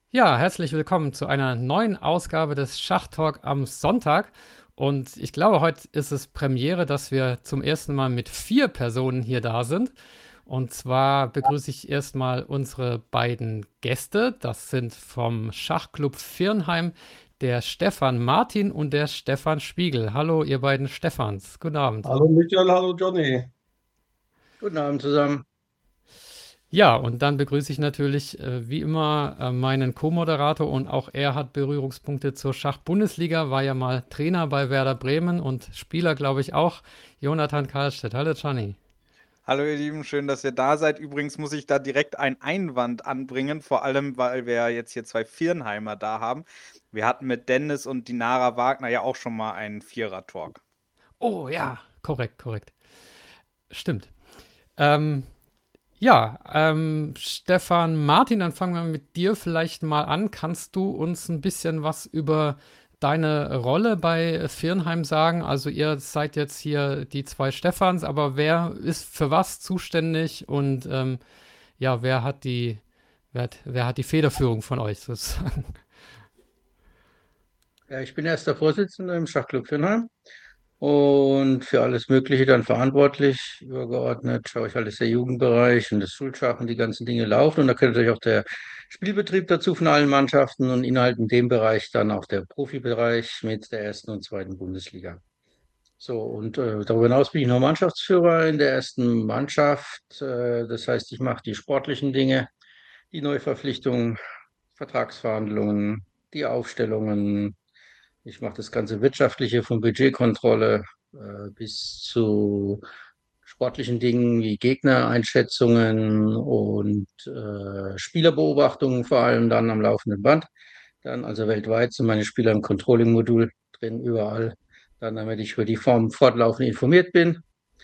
Ja, herzlich willkommen zu einer neuen Ausgabe des Schachtalk am Sonntag. Und ich glaube, heute ist es Premiere, dass wir zum ersten Mal mit 4 Personen hier da sind. Und zwar begrüße ich erstmal unsere beiden Gäste. Das sind vom Schachclub Virnheim der Stefan Martin und der Stefan Spiegel. Hallo, ihr beiden Stefans. Guten Abend. Hallo Michael, hallo Johnny. Guten Abend zusammen. Ja, und dann begrüße ich natürlich wie immer meinen Co-Moderator und auch er hat Berührungspunkte zur Schach-Bundesliga, war ja mal Trainer bei Werder Bremen und Spieler, glaube ich, auch. Jonathan Karlstedt. Hallo, Gianni. Hallo ihr Lieben, schön, dass ihr da seid. Übrigens muss ich da direkt einen Einwand anbringen, vor allem, weil wir ja jetzt hier zwei Viernheimer da haben. Wir hatten mit Dennis und Dinara Wagner ja auch schon mal einen Vierer-Talk. Oh ja, korrekt, korrekt. Stimmt. Ähm, ja, Stefan Martin, dann fangen wir mit dir vielleicht mal an. Kannst du uns ein bisschen was über deine Rolle bei Virnheim sagen? Also ihr seid jetzt hier die 2 Stefans, aber wer ist für was zuständig und ja, wer hat die Federführung von euch sozusagen? Ja, ich bin erster Vorsitzender im Schachclub Vinnheim und für alles Mögliche dann verantwortlich. Übergeordnet schaue ich alles der Jugendbereich und das Schulschach und die ganzen Dinge laufen. Und da gehört natürlich auch der Spielbetrieb dazu von allen Mannschaften und innerhalb in dem Bereich dann auch der Profibereich mit der ersten und zweiten Bundesliga. So, und darüber hinaus bin ich noch Mannschaftsführer in der ersten Mannschaft. Das heißt, ich mache die sportlichen Dinge, die Neuverpflichtungen, Vertragsverhandlungen, die Aufstellungen. Ich mache das ganze Wirtschaftliche von Budgetkontrolle bis zu sportlichen Dingen wie Gegnereinschätzungen und Spielerbeobachtungen, vor allem dann am laufenden Band. Dann also weltweit sind meine Spieler im Controlling-Modul drin, überall. Dann, damit ich über die Form fortlaufend informiert bin.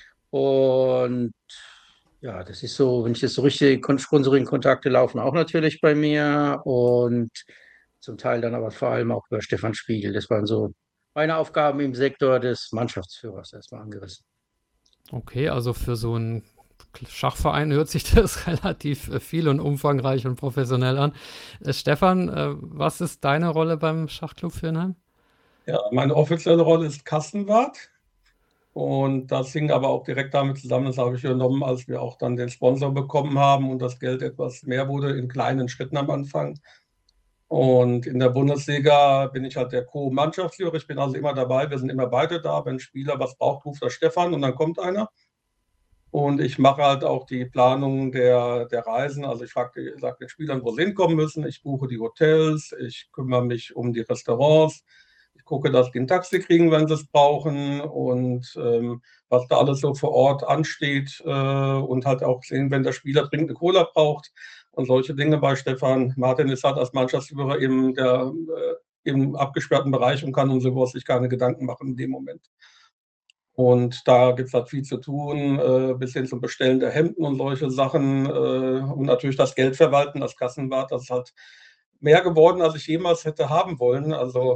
Und ja, das ist so, wenn ich das so richtig, Sponsoring-Kontakte laufen auch natürlich bei mir und zum Teil dann aber vor allem auch über Stefan Spiegel. Das waren so meine Aufgaben im Sektor des Mannschaftsführers erstmal angerissen. Okay, also für so einen Schachverein hört sich das relativ viel und umfangreich und professionell an. Stefan, was ist deine Rolle beim Schachclub Virnheim? Ja, meine offizielle Rolle ist Kassenwart und das hing aber auch direkt damit zusammen, das habe ich übernommen, als wir auch dann den Sponsor bekommen haben und das Geld etwas mehr wurde in kleinen Schritten am Anfang. Und in der Bundesliga bin ich halt der Co-Mannschaftsführer. Ich bin also immer dabei. Wir sind immer beide da. Wenn ein Spieler was braucht, ruft der Stefan und dann kommt einer. Und ich mache halt auch die Planung der Reisen. Also ich sage den Spielern, wo sie hinkommen müssen. Ich buche die Hotels. Ich kümmere mich um die Restaurants. Ich gucke, dass die ein Taxi kriegen, wenn sie es brauchen. Und was da alles so vor Ort ansteht. Und halt auch sehen, wenn der Spieler dringend eine Cola braucht. Und solche Dinge bei Stefan Martin ist halt als Mannschaftsführer im abgesperrten Bereich und kann um sowas sich keine Gedanken machen in dem Moment. Und da gibt es halt viel zu tun, bis hin zum Bestellen der Hemden und solche Sachen. Und natürlich das Geld verwalten, das Kassenwart, das ist halt mehr geworden, als ich jemals hätte haben wollen.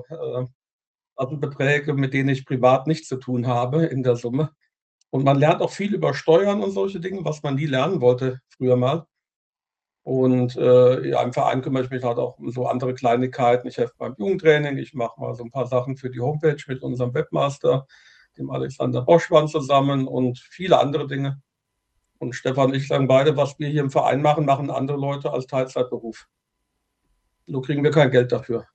Also Beträge, mit denen ich privat nichts zu tun habe in der Summe. Und man lernt auch viel über Steuern und solche Dinge, was man nie lernen wollte früher mal. Und ja, im Verein kümmere ich mich halt auch um so andere Kleinigkeiten. Ich helfe beim Jugendtraining, ich mache mal so ein paar Sachen für die Homepage mit unserem Webmaster, dem Alexander Boschmann zusammen und viele andere Dinge. Und Stefan und ich sagen beide, was wir hier im Verein machen, machen andere Leute als Teilzeitberuf. So kriegen wir kein Geld dafür.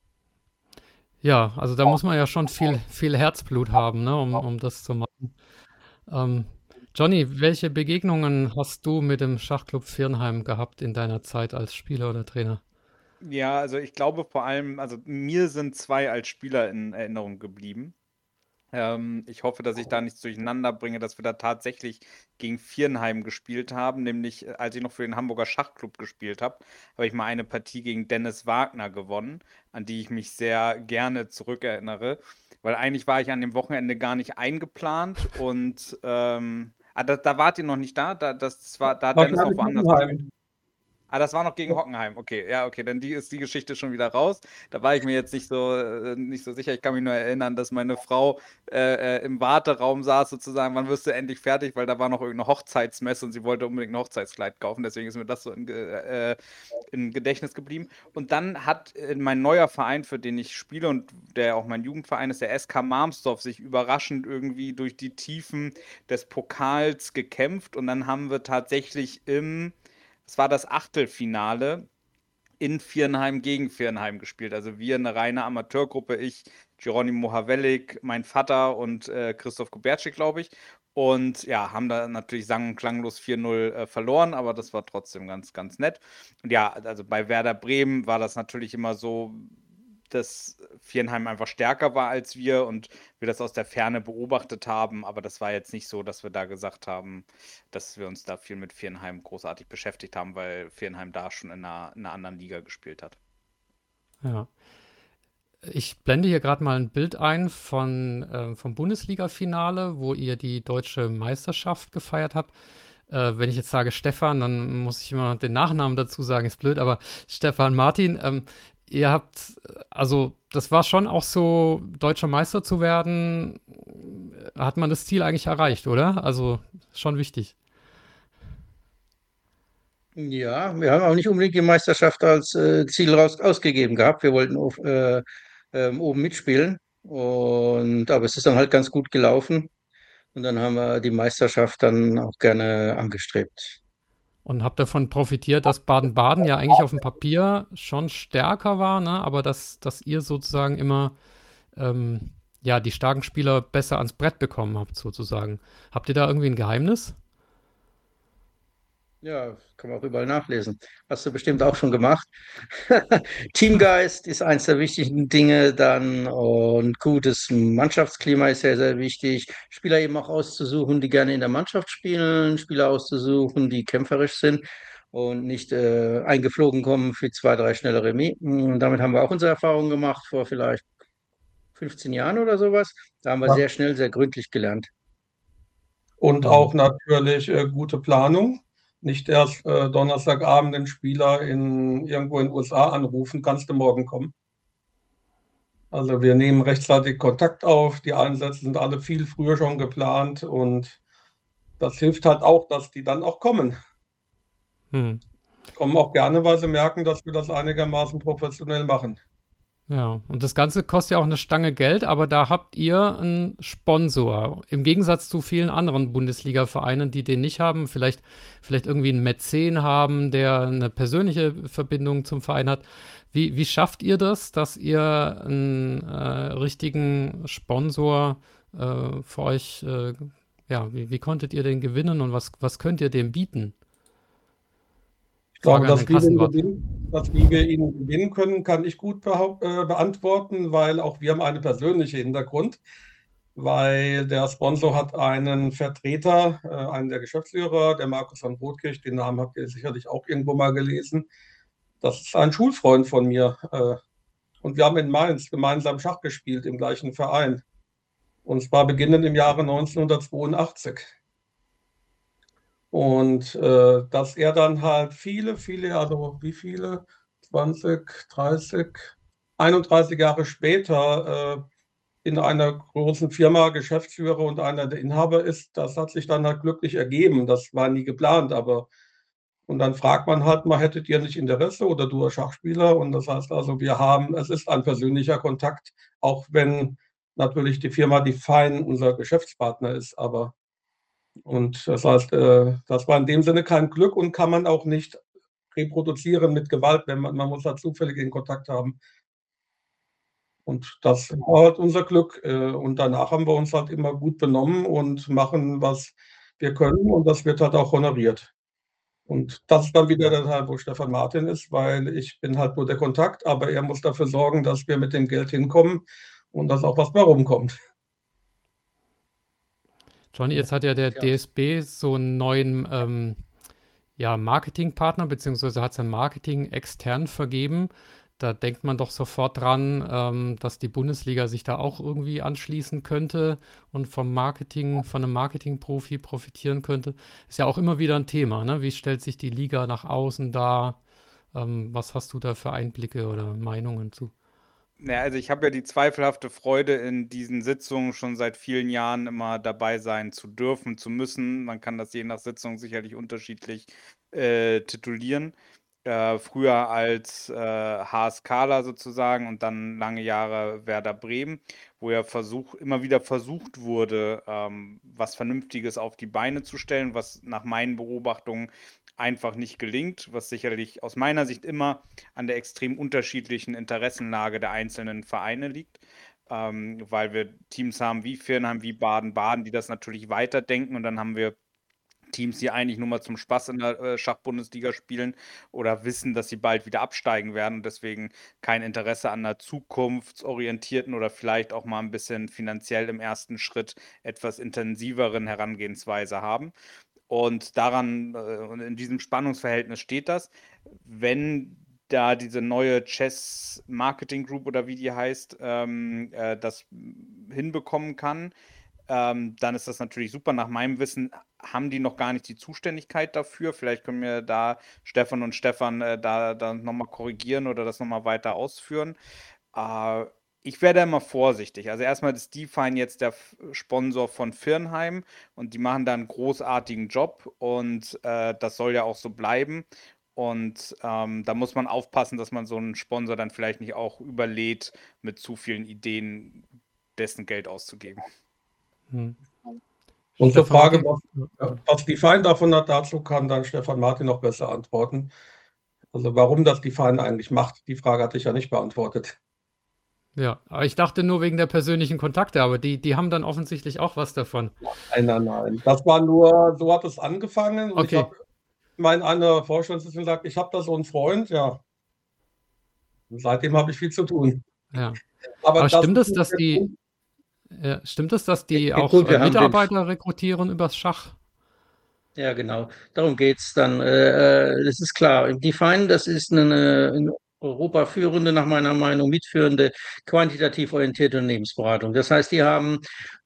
Ja, also da muss man ja schon viel Herzblut haben, ne, um das zu machen. Ähm, Johnny, welche Begegnungen hast du mit dem Schachclub Virnheim gehabt in deiner Zeit als Spieler oder Trainer? Ja, also ich glaube vor allem, also mir sind zwei als Spieler in Erinnerung geblieben. Ich hoffe, dass ich da nichts durcheinander bringe, dass wir da tatsächlich gegen Viernheim gespielt haben. Nämlich, als ich noch für den Hamburger Schachclub gespielt habe, habe ich mal eine Partie gegen Dennis Wagner gewonnen, an die ich mich sehr gerne zurückerinnere. Weil eigentlich war ich an dem Wochenende gar nicht eingeplant und da wart ihr noch nicht da. Da hat Dennis noch Wahrscheinlich woanders gespielt. Mannheim. Ah, das war noch gegen Hockenheim. Okay, ja, okay, dann ist die Geschichte schon wieder raus. Da war ich mir jetzt nicht so sicher. Ich kann mich nur erinnern, dass meine Frau im Warteraum saß, sozusagen, wann wirst du endlich fertig, weil da war noch irgendeine Hochzeitsmesse und sie wollte unbedingt ein Hochzeitskleid kaufen. Deswegen ist mir das so im Gedächtnis geblieben. Und dann hat mein neuer Verein, für den ich spiele und der auch mein Jugendverein ist, der SK Marmsdorf, sich überraschend irgendwie durch die Tiefen des Pokals gekämpft. Und dann haben wir tatsächlich es war das Achtelfinale in Viernheim gegen Viernheim gespielt. Also wir, eine reine Amateurgruppe, ich, Geronimo Havelic, mein Vater und Christoph Kubertschik, glaube ich. Und ja, haben da natürlich sang- und klanglos 4-0 verloren, aber das war trotzdem ganz, ganz nett. Und ja, also bei Werder Bremen war das natürlich immer so, dass Viernheim einfach stärker war als wir und wir das aus der Ferne beobachtet haben. Aber das war jetzt nicht so, dass wir da gesagt haben, dass wir uns da viel mit Viernheim großartig beschäftigt haben, weil Viernheim da schon in einer anderen Liga gespielt hat. Ja. Ich blende hier gerade mal ein Bild ein vom Bundesliga-Finale, wo ihr die deutsche Meisterschaft gefeiert habt. Wenn ich jetzt sage Stefan, dann muss ich immer den Nachnamen dazu sagen, ist blöd, aber Stefan Martin, ihr habt, also das war schon auch so, deutscher Meister zu werden, hat man das Ziel eigentlich erreicht, oder? Also schon wichtig. Ja, wir haben auch nicht unbedingt die Meisterschaft als Ziel ausgegeben gehabt. Wir wollten oben mitspielen. Aber es ist dann halt ganz gut gelaufen. Und dann haben wir die Meisterschaft dann auch gerne angestrebt. Und habt davon profitiert, dass Baden-Baden ja eigentlich auf dem Papier schon stärker war, ne? Aber dass ihr sozusagen immer ja, die starken Spieler besser ans Brett bekommen habt, sozusagen. Habt ihr da irgendwie ein Geheimnis? Ja, kann man auch überall nachlesen. Hast du bestimmt auch schon gemacht. Teamgeist ist eins der wichtigen Dinge dann und gutes Mannschaftsklima ist sehr, sehr wichtig. Spieler eben auch auszusuchen, die gerne in der Mannschaft spielen, Spieler auszusuchen, die kämpferisch sind und nicht eingeflogen kommen für 2, 3 schnelle Remis. Und damit haben wir auch unsere Erfahrungen gemacht vor vielleicht 15 Jahren oder sowas. Da haben wir Ja. sehr schnell, sehr gründlich gelernt. Und auch natürlich gute Planung. Nicht erst Donnerstagabend den Spieler irgendwo in den USA anrufen, kannst du morgen kommen. Also wir nehmen rechtzeitig Kontakt auf, die Einsätze sind alle viel früher schon geplant und das hilft halt auch, dass die dann auch kommen. Hm. Kommen auch gerne, weil sie merken, dass wir das einigermaßen professionell machen. Ja, und das Ganze kostet ja auch eine Stange Geld, aber da habt ihr einen Sponsor. Im Gegensatz zu vielen anderen Bundesliga-Vereinen, die den nicht haben, vielleicht irgendwie einen Mäzen haben, der eine persönliche Verbindung zum Verein hat. Wie schafft ihr das, dass ihr einen richtigen Sponsor für euch, ja, wie konntet ihr den gewinnen und was könnt ihr dem bieten? Ich glaube, Frage an den Kassenwart. dass wir ihn gewinnen können, kann ich gut beantworten, weil auch wir haben einen persönlichen Hintergrund, weil der Sponsor hat einen Vertreter, einen der Geschäftsführer, der Markus von Rotkirch, den Namen habt ihr sicherlich auch irgendwo mal gelesen. Das ist ein Schulfreund von mir. Und wir haben in Mainz gemeinsam Schach gespielt im gleichen Verein. Und zwar beginnend im Jahre 1982. Und dass er dann halt also wie viele, 20, 30, 31 Jahre später in einer großen Firma Geschäftsführer und einer der Inhaber ist, das hat sich dann halt glücklich ergeben. Das war nie geplant, aber und dann fragt man halt mal, hättet ihr nicht Interesse oder du als Schachspieler? Und das heißt also, es ist ein persönlicher Kontakt, auch wenn natürlich die Firma Define unser Geschäftspartner ist, aber und das heißt, das war in dem Sinne kein Glück und kann man auch nicht reproduzieren mit Gewalt, wenn man muss halt zufällig in Kontakt haben. Und das war halt unser Glück. Und danach haben wir uns halt immer gut benommen und machen, was wir können. Und das wird halt auch honoriert. Und das ist dann wieder der Teil, wo Stefan Martin ist, weil ich bin halt nur der Kontakt, aber er muss dafür sorgen, dass wir mit dem Geld hinkommen und dass auch was bei rumkommt. Johnny, jetzt hat ja der Ja. DSB so einen neuen ja, Marketingpartner, beziehungsweise hat sein Marketing extern vergeben. Da denkt man doch sofort dran, dass die Bundesliga sich da auch irgendwie anschließen könnte und vom Marketing, von einem Marketingprofi profitieren könnte. Ist ja auch immer wieder ein Thema, ne? Wie stellt sich die Liga nach außen dar? Was hast du da für Einblicke oder Meinungen zu? Ja, also ich habe ja die zweifelhafte Freude, in diesen Sitzungen schon seit vielen Jahren immer dabei sein zu dürfen, zu müssen. Man kann das je nach Sitzung sicherlich unterschiedlich titulieren. Früher als HSKler sozusagen und dann lange Jahre Werder Bremen, wo ja immer wieder versucht wurde, was Vernünftiges auf die Beine zu stellen, was nach meinen Beobachtungen einfach nicht gelingt, was sicherlich aus meiner Sicht immer an der extrem unterschiedlichen Interessenlage der einzelnen Vereine liegt, weil wir Teams haben wie Viernheim, wie Baden-Baden, die das natürlich weiterdenken und dann haben wir Teams, die eigentlich nur mal zum Spaß in der Schachbundesliga spielen oder wissen, dass sie bald wieder absteigen werden und deswegen kein Interesse an einer zukunftsorientierten oder vielleicht auch mal ein bisschen finanziell im ersten Schritt etwas intensiveren Herangehensweise haben. Und daran, und in diesem Spannungsverhältnis steht das. Wenn da diese neue Chess Marketing Group oder wie die heißt, das hinbekommen kann, dann ist das natürlich super. Nach meinem Wissen haben die noch gar nicht die Zuständigkeit dafür. Vielleicht können mir da Stefan und Stefan da nochmal korrigieren oder das nochmal weiter ausführen. Ich werde immer vorsichtig. Also erstmal ist Define jetzt der Sponsor von Viernheim und die machen da einen großartigen Job und das soll ja auch so bleiben. Und da muss man aufpassen, dass man so einen Sponsor dann vielleicht nicht auch überlädt, mit zu vielen Ideen dessen Geld auszugeben. Hm. Und zur Stefan Frage, Martin? was Define davon hat, dazu kann dann Stefan Martin noch besser antworten. Also warum das Define eigentlich macht, die Frage hatte ich ja nicht beantwortet. Ja, aber ich dachte nur wegen der persönlichen Kontakte, aber die haben dann offensichtlich auch was davon. Nein. Das war nur, so hat es angefangen. Und ich Okay. habe eine Vorstellung gesagt, ich habe da so einen Freund, ja. Und seitdem habe ich viel zu tun. Ja. Aber das stimmt es, ist dass der die, Punkt. stimmt es, dass die Ja, auch gut, wir haben den, Mitarbeiter rekrutieren übers Schach? ja genau, darum geht's dann. Das ist klar. Define, das ist eine in Europa führende, nach meiner Meinung mitführende, quantitativ orientierte Unternehmensberatung. Das heißt, die haben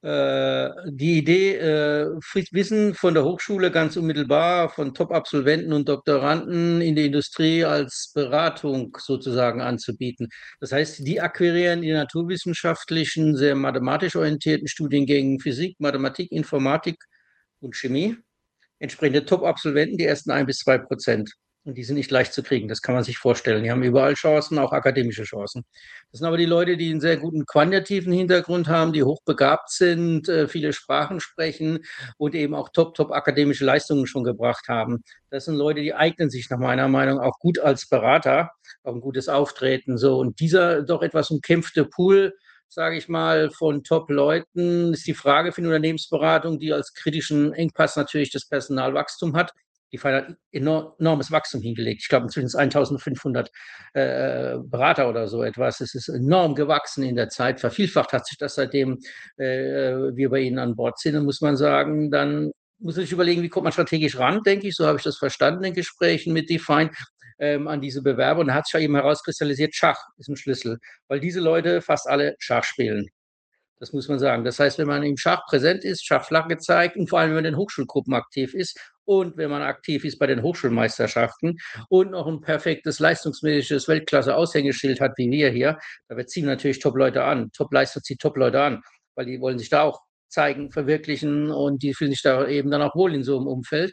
die Idee, Wissen von der Hochschule ganz unmittelbar, von Top-Absolventen und Doktoranden in die Industrie als Beratung sozusagen anzubieten. Das heißt, die akquirieren die naturwissenschaftlichen, sehr mathematisch orientierten Studiengängen Physik, Mathematik, Informatik und Chemie entsprechende Top-Absolventen, die ersten 1-2%. Und die sind nicht leicht zu kriegen, das kann man sich vorstellen. Die haben überall Chancen, auch akademische Chancen. Das sind aber die Leute, die einen sehr guten quantitativen Hintergrund haben, die hochbegabt sind, viele Sprachen sprechen und eben auch top akademische Leistungen schon gebracht haben. Das sind Leute, die eignen sich nach meiner Meinung auch gut als Berater, auch ein gutes Auftreten. So. Und dieser doch etwas umkämpfte Pool, sage ich mal, von Top-Leuten ist die Frage für die Unternehmensberatung, die als kritischen Engpass natürlich das Personalwachstum hat. Die hat enormes Wachstum hingelegt. Ich glaube, inzwischen 1500 Berater oder so etwas. Es ist enorm gewachsen in der Zeit. Vervielfacht hat sich das, seitdem wir bei Ihnen an Bord sind. Und muss man sagen, dann muss man sich überlegen, wie kommt man strategisch ran, denke ich. So habe ich das verstanden in Gesprächen mit Define an diese Bewerber. Und da hat sich ja eben herauskristallisiert, Schach ist ein Schlüssel, weil diese Leute fast alle Schach spielen. Das muss man sagen. Das heißt, wenn man im Schach präsent ist, Schachflagge zeigt und vor allem, wenn man in den Hochschulgruppen aktiv ist und wenn man aktiv ist bei den Hochschulmeisterschaften und noch ein perfektes leistungsmäßiges Weltklasse-Aushängeschild hat, wie wir hier, da ziehen natürlich Top-Leute an. Top-Leistung zieht Top-Leute an, weil die wollen sich da auch zeigen, verwirklichen und die fühlen sich da eben dann auch wohl in so einem Umfeld.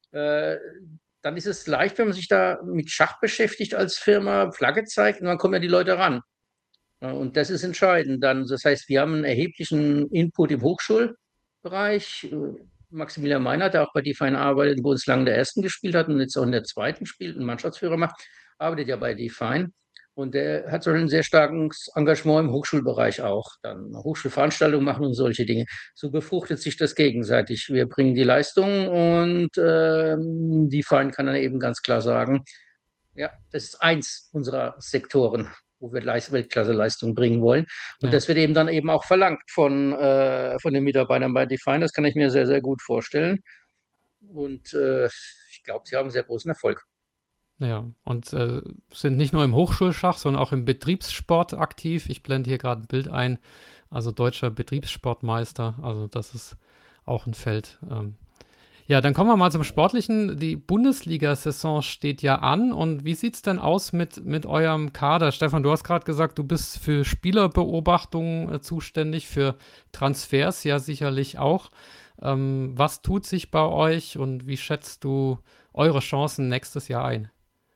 Dann ist es leicht, wenn man sich da mit Schach beschäftigt als Firma, Flagge zeigt und dann kommen ja die Leute ran. Und das ist entscheidend dann. Das heißt, wir haben einen erheblichen Input im Hochschulbereich. Maximilian Meinert, der auch bei Define arbeitet, wo uns lange der ersten gespielt hat und jetzt auch in der zweiten spielt, einen Mannschaftsführer macht, arbeitet ja bei Define. Und der hat so ein sehr starkes Engagement im Hochschulbereich auch. Dann Hochschulveranstaltungen machen und solche Dinge. So befruchtet sich das gegenseitig. Wir bringen die Leistung und Define kann dann eben ganz klar sagen, ja, das ist eins unserer Sektoren, wo wir Weltklasse-Leistung bringen wollen. Und Ja. das wird eben dann eben auch verlangt von den Mitarbeitern bei Define. Das kann ich mir sehr, sehr gut vorstellen. Und ich glaube, sie haben sehr großen Erfolg. Ja, und sind nicht nur im Hochschulschach, sondern auch im Betriebssport aktiv. Ich blende hier gerade ein Bild ein, also deutscher Betriebssportmeister. Also das ist auch ein Feld. Ja, dann kommen wir mal zum Sportlichen. Die Bundesliga-Saison steht ja an. Und wie sieht es denn aus mit eurem Kader? Stefan, du hast gerade gesagt, du bist für Spielerbeobachtung zuständig, für Transfers ja sicherlich auch. Was tut sich bei euch und wie schätzt du eure Chancen nächstes Jahr ein?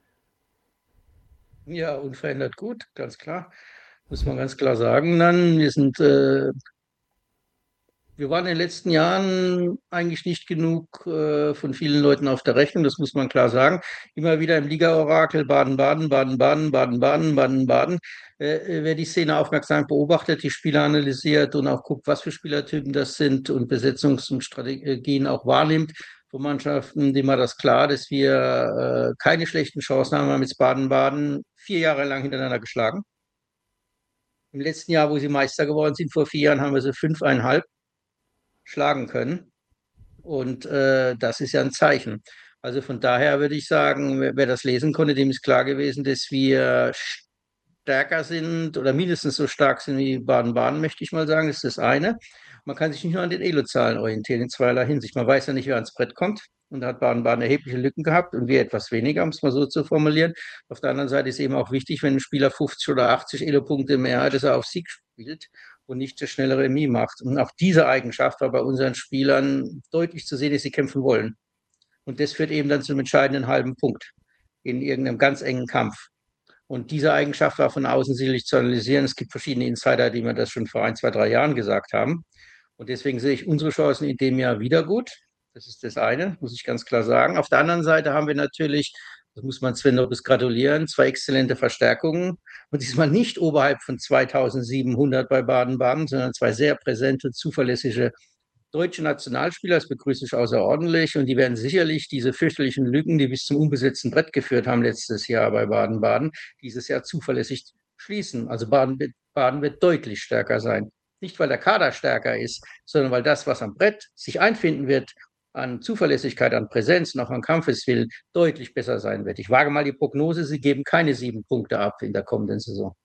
Ja, unverändert gut, ganz klar. Muss man ganz klar sagen. Dann, wir waren in den letzten Jahren eigentlich nicht genug von vielen Leuten auf der Rechnung, das muss man klar sagen. Immer wieder im Liga-Orakel Baden-Baden, Baden-Baden, Baden-Baden, Baden-Baden. Wer die Szene aufmerksam beobachtet, die Spieler analysiert und auch guckt, was für Spielertypen das sind und Besetzungsstrategien auch wahrnimmt von Mannschaften, dem war das klar, dass wir keine schlechten Chancen haben. Wir haben jetzt Baden-Baden 4 Jahre lang hintereinander geschlagen. Im letzten Jahr, wo sie Meister geworden sind, vor 4 Jahren, haben wir sie 5,5 schlagen können. Und das ist ja ein Zeichen. Also von daher würde ich sagen, wer das lesen konnte, dem ist klar gewesen, dass wir stärker sind oder mindestens so stark sind wie Baden-Baden, möchte ich mal sagen. Das ist das eine. Man kann sich nicht nur an den Elo-Zahlen orientieren, in zweierlei Hinsicht. Man weiß ja nicht, wer ans Brett kommt. Und da hat Baden-Baden erhebliche Lücken gehabt und wir etwas weniger, um es mal so zu formulieren. Auf der anderen Seite ist eben auch wichtig, wenn ein Spieler 50 oder 80 Elo-Punkte mehr hat, dass er auf Sieg spielt und nicht das schnelle Remis macht. Und auch diese Eigenschaft war bei unseren Spielern deutlich zu sehen, dass sie kämpfen wollen. Und das führt eben dann zum entscheidenden halben Punkt in irgendeinem ganz engen Kampf. Und diese Eigenschaft war von außen sicherlich zu analysieren. Es gibt verschiedene Insider, die mir das schon vor 1, 2, 3 Jahren gesagt haben. Und deswegen sehe ich unsere Chancen in dem Jahr wieder gut. Das ist das eine, muss ich ganz klar sagen. Auf der anderen Seite haben wir natürlich, das muss man Sven Lopez gratulieren, 2 exzellente Verstärkungen. Und diesmal nicht oberhalb von 2700 bei Baden-Baden, sondern 2 sehr präsente, zuverlässige deutsche Nationalspieler. Das begrüße ich außerordentlich. Und die werden sicherlich diese fürchterlichen Lücken, die bis zum unbesetzten Brett geführt haben letztes Jahr bei Baden-Baden, dieses Jahr zuverlässig schließen. Also Baden wird deutlich stärker sein. Nicht, weil der Kader stärker ist, sondern weil das, was am Brett sich einfinden wird, an Zuverlässigkeit, an Präsenz und auch an Kampfeswillen deutlich besser sein wird. Ich wage mal die Prognose, sie geben keine 7 Punkte ab in der kommenden Saison.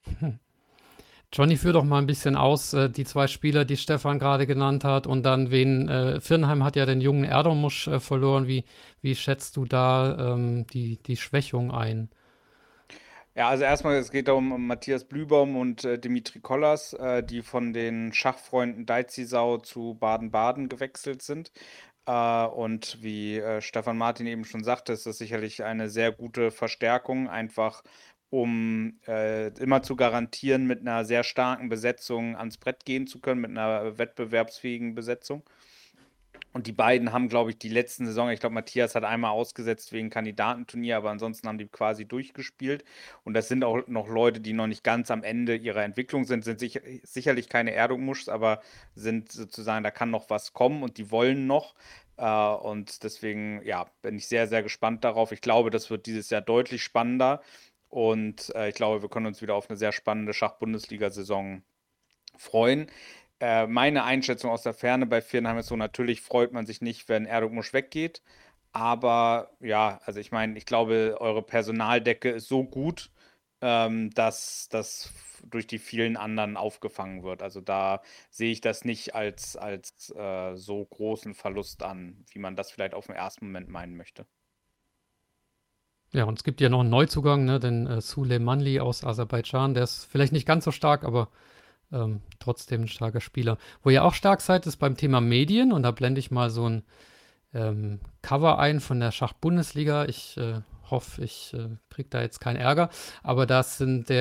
Johnny, führ doch mal ein bisschen aus, die 2 Spieler, die Stefan gerade genannt hat und dann Viernheim hat ja den jungen Erdomusch verloren. Wie schätzt du da die Schwächung ein? Ja, also erstmal, es geht da um Matthias Blühbaum und Dimitri Kollas, die von den Schachfreunden Deizisau zu Baden-Baden gewechselt sind. Und wie Stefan Martin eben schon sagte, ist das sicherlich eine sehr gute Verstärkung, einfach um immer zu garantieren, mit einer sehr starken Besetzung ans Brett gehen zu können, mit einer wettbewerbsfähigen Besetzung. Und die beiden haben, glaube ich, die letzten Saison, ich glaube, Matthias hat einmal ausgesetzt wegen Kandidatenturnier, aber ansonsten haben die quasi durchgespielt. Und das sind auch noch Leute, die noch nicht ganz am Ende ihrer Entwicklung sind sicherlich keine Erdogmuschs, aber sind sozusagen, da kann noch was kommen und die wollen noch. Und deswegen, ja, bin ich sehr, sehr gespannt darauf. Ich glaube, das wird dieses Jahr deutlich spannender. Und ich glaube, wir können uns wieder auf eine sehr spannende Schach-Bundesliga-Saison freuen. Meine Einschätzung aus der Ferne bei Viernheim ist so, natürlich freut man sich nicht, wenn Erdogmusch weggeht. Aber ja, also ich meine, ich glaube, eure Personaldecke ist so gut, dass das durch die vielen anderen aufgefangen wird. Also da sehe ich das nicht als so großen Verlust an, wie man das vielleicht auf den ersten Moment meinen möchte. Ja, und es gibt ja noch einen Neuzugang, ne, den Suleimanli aus Aserbaidschan. Der ist vielleicht nicht ganz so stark, aber trotzdem ein starker Spieler. Wo ihr auch stark seid, ist beim Thema Medien. Und da blende ich mal so ein Cover ein von der Schach-Bundesliga. Ich hoffe, ich kriege da jetzt keinen Ärger. Aber das sind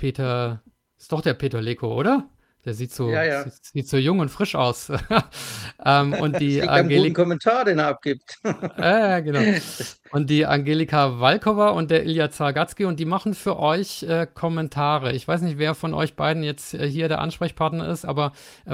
ist doch der Peter Leko, oder? Der sieht so, Ja. sieht so jung und frisch aus. Und Das die liegt am guten Kommentar, den er abgibt. Genau. Und die Angelika Walkova und der Ilya Zagatzki und die machen für euch Kommentare. Ich weiß nicht, wer von euch beiden jetzt hier der Ansprechpartner ist, aber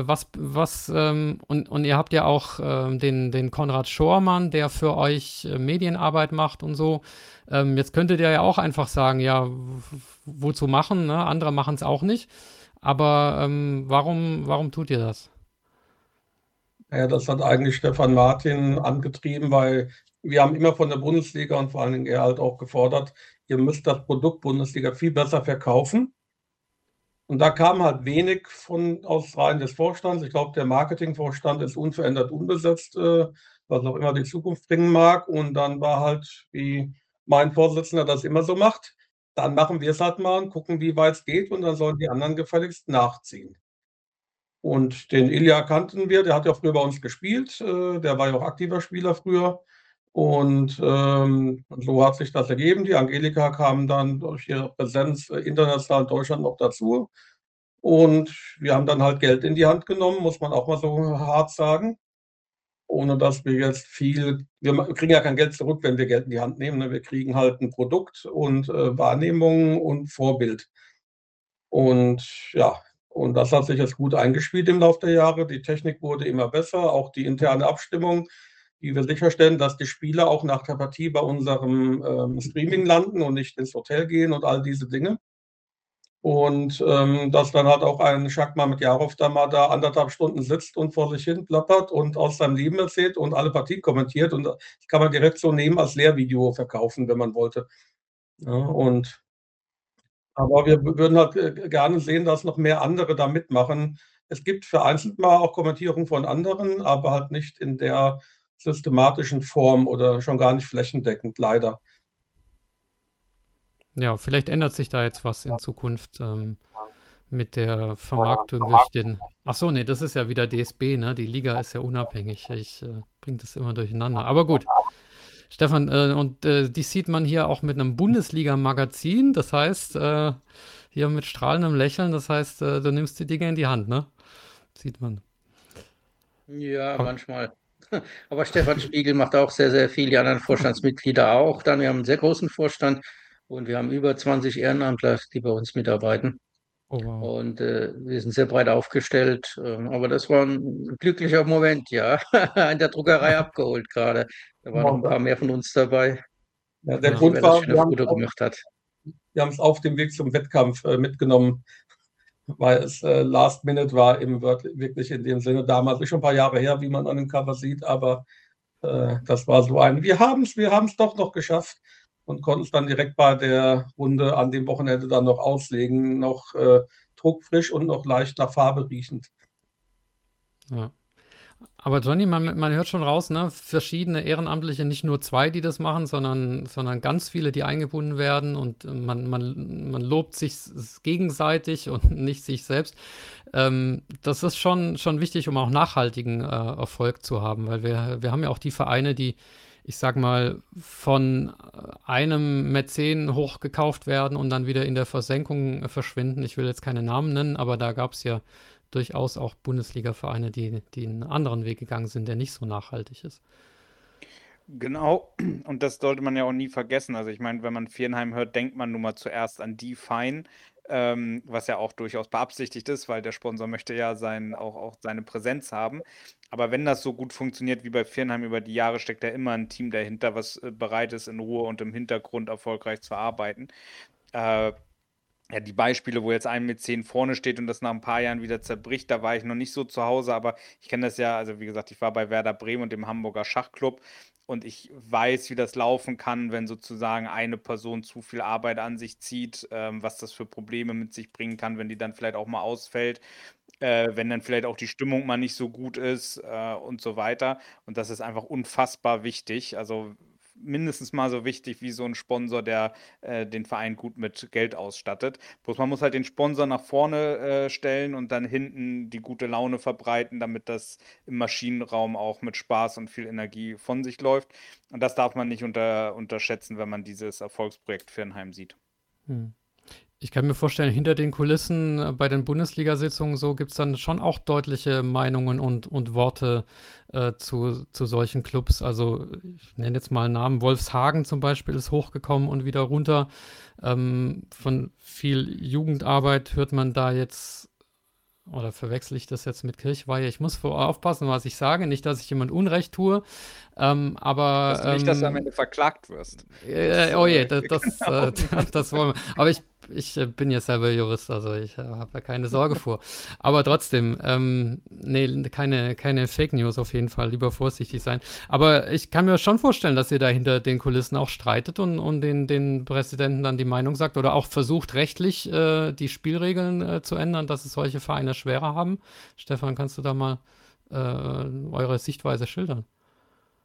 und ihr habt ja auch den Konrad Schormann, der für euch Medienarbeit macht und so. Jetzt könntet ihr ja auch einfach sagen, ja, wozu machen, ne? Andere machen es auch nicht. Aber warum tut ihr das? Ja, das hat eigentlich Stefan Martin angetrieben, weil wir haben immer von der Bundesliga und vor allen Dingen er halt auch gefordert, ihr müsst das Produkt Bundesliga viel besser verkaufen. Und da kam halt wenig aus Reihen des Vorstands. Ich glaube, der Marketingvorstand ist unverändert unbesetzt was auch immer die Zukunft bringen mag. Und dann war halt, wie mein Vorsitzender das immer so macht, dann machen wir es halt mal und gucken, wie weit es geht und dann sollen die anderen gefälligst nachziehen. Und den Ilja kannten wir, der hat ja früher bei uns gespielt, der war ja auch aktiver Spieler früher. Und so hat sich das ergeben. Die Angelika kam dann durch ihre Präsenz international in Deutschland noch dazu. Und wir haben dann halt Geld in die Hand genommen, muss man auch mal so hart sagen. Ohne dass wir jetzt wir kriegen ja kein Geld zurück, wenn wir Geld in die Hand nehmen. Ne? Wir kriegen halt ein Produkt und Wahrnehmung und Vorbild. Und ja, und das hat sich jetzt gut eingespielt im Laufe der Jahre. Die Technik wurde immer besser, auch die interne Abstimmung, wie wir sicherstellen, dass die Spieler auch nach der Partie bei unserem Streaming landen und nicht ins Hotel gehen und all diese Dinge. Und dass dann halt auch ein Jacques Mametjarov da mal da 1,5 Stunden sitzt und vor sich hin plappert und aus seinem Leben erzählt und alle Partien kommentiert. Und das kann man direkt so nehmen als Lehrvideo verkaufen, wenn man wollte. Ja, aber wir würden halt gerne sehen, dass noch mehr andere da mitmachen. Es gibt vereinzelt mal auch Kommentierungen von anderen, aber halt nicht in der systematischen Form oder schon gar nicht flächendeckend, leider. Ja, vielleicht ändert sich da jetzt was in Zukunft mit der Vermarktung durch den. Ach so, nee, das ist ja wieder DSB, ne? Die Liga ist ja unabhängig. Ich bringe das immer durcheinander. Aber gut, Stefan, die sieht man hier auch mit einem Bundesliga-Magazin. Das heißt, hier mit strahlendem Lächeln. Das heißt, du nimmst die Dinge in die Hand, ne? Sieht man. Ja, Aber, manchmal. Aber Stefan Spiegel macht auch sehr, sehr viel, die anderen Vorstandsmitglieder auch. Dann, wir haben einen sehr großen Vorstand und wir haben über 20 Ehrenamtler, die bei uns mitarbeiten. oh wow. Und wir sind sehr breit aufgestellt. Aber das war ein glücklicher Moment, ja. In der Druckerei abgeholt gerade. Da waren noch ein paar mehr von uns dabei, Ja, der Ja. Grund wer das war, schöne Foto gemacht hat. wir haben es auf dem Weg zum Wettkampf mitgenommen, weil es Last Minute war, wirklich in dem Sinne damals, ist schon ein paar Jahre her, wie man an dem Cover sieht, aber das war so wir haben es doch noch geschafft und konnten es dann direkt bei der Runde an dem Wochenende dann noch auslegen, noch druckfrisch und noch leicht nach Farbe riechend. Ja. Aber Johnny, man hört schon raus, ne? Verschiedene Ehrenamtliche, nicht nur 2, die das machen, sondern ganz viele, die eingebunden werden und man lobt sich gegenseitig und nicht sich selbst. Das ist schon wichtig, um auch nachhaltigen Erfolg zu haben, weil wir haben ja auch die Vereine, die, ich sag mal, von einem Mäzen hochgekauft werden und dann wieder in der Versenkung verschwinden. Ich will jetzt keine Namen nennen, aber da gab es ja durchaus auch Bundesliga-Vereine, die einen anderen Weg gegangen sind, der nicht so nachhaltig ist. Genau, und das sollte man ja auch nie vergessen. Also ich meine, wenn man Viernheim hört, denkt man nun mal zuerst an die Fein, was ja auch durchaus beabsichtigt ist, weil der Sponsor möchte ja auch seine Präsenz haben. Aber wenn das so gut funktioniert wie bei Viernheim über die Jahre, steckt ja immer ein Team dahinter, was bereit ist, in Ruhe und im Hintergrund erfolgreich zu arbeiten. Ja, die Beispiele, wo jetzt ein mit 10 vorne steht und das nach ein paar Jahren wieder zerbricht, da war ich noch nicht so zu Hause, aber ich kenne das ja, also wie gesagt, ich war bei Werder Bremen und dem Hamburger Schachclub und ich weiß, wie das laufen kann, wenn sozusagen eine Person zu viel Arbeit an sich zieht, was das für Probleme mit sich bringen kann, wenn die dann vielleicht auch mal ausfällt, wenn dann vielleicht auch die Stimmung mal nicht so gut ist und so weiter. Und das ist einfach unfassbar wichtig. Also mindestens mal so wichtig wie so ein Sponsor, der den Verein gut mit Geld ausstattet. Bloß man muss halt den Sponsor nach vorne stellen und dann hinten die gute Laune verbreiten, damit das im Maschinenraum auch mit Spaß und viel Energie von sich läuft. Und das darf man nicht unterschätzen, wenn man dieses Erfolgsprojekt Viernheim sieht. Hm. Ich kann mir vorstellen, hinter den Kulissen bei den Bundesliga-Sitzungen so gibt es dann schon auch deutliche Meinungen und Worte zu solchen Clubs. Also ich nenne jetzt mal einen Namen, Wolfshagen zum Beispiel ist hochgekommen und wieder runter. Von viel Jugendarbeit hört man da jetzt, oder verwechsel ich das jetzt mit Kirchweihe? Ich muss aufpassen, was ich sage, nicht, dass ich jemand Unrecht tue, aber Nicht, dass du am Ende verklagt wirst. oh je, das wollen wir. Aber ich bin ja selber Jurist, also ich habe da keine Sorge vor. Aber trotzdem, nee, keine Fake News auf jeden Fall, lieber vorsichtig sein. Aber ich kann mir schon vorstellen, dass ihr da hinter den Kulissen auch streitet und den Präsidenten dann die Meinung sagt oder auch versucht, rechtlich die Spielregeln zu ändern, dass es solche Vereine schwerer haben. Stefan, kannst du da mal eure Sichtweise schildern?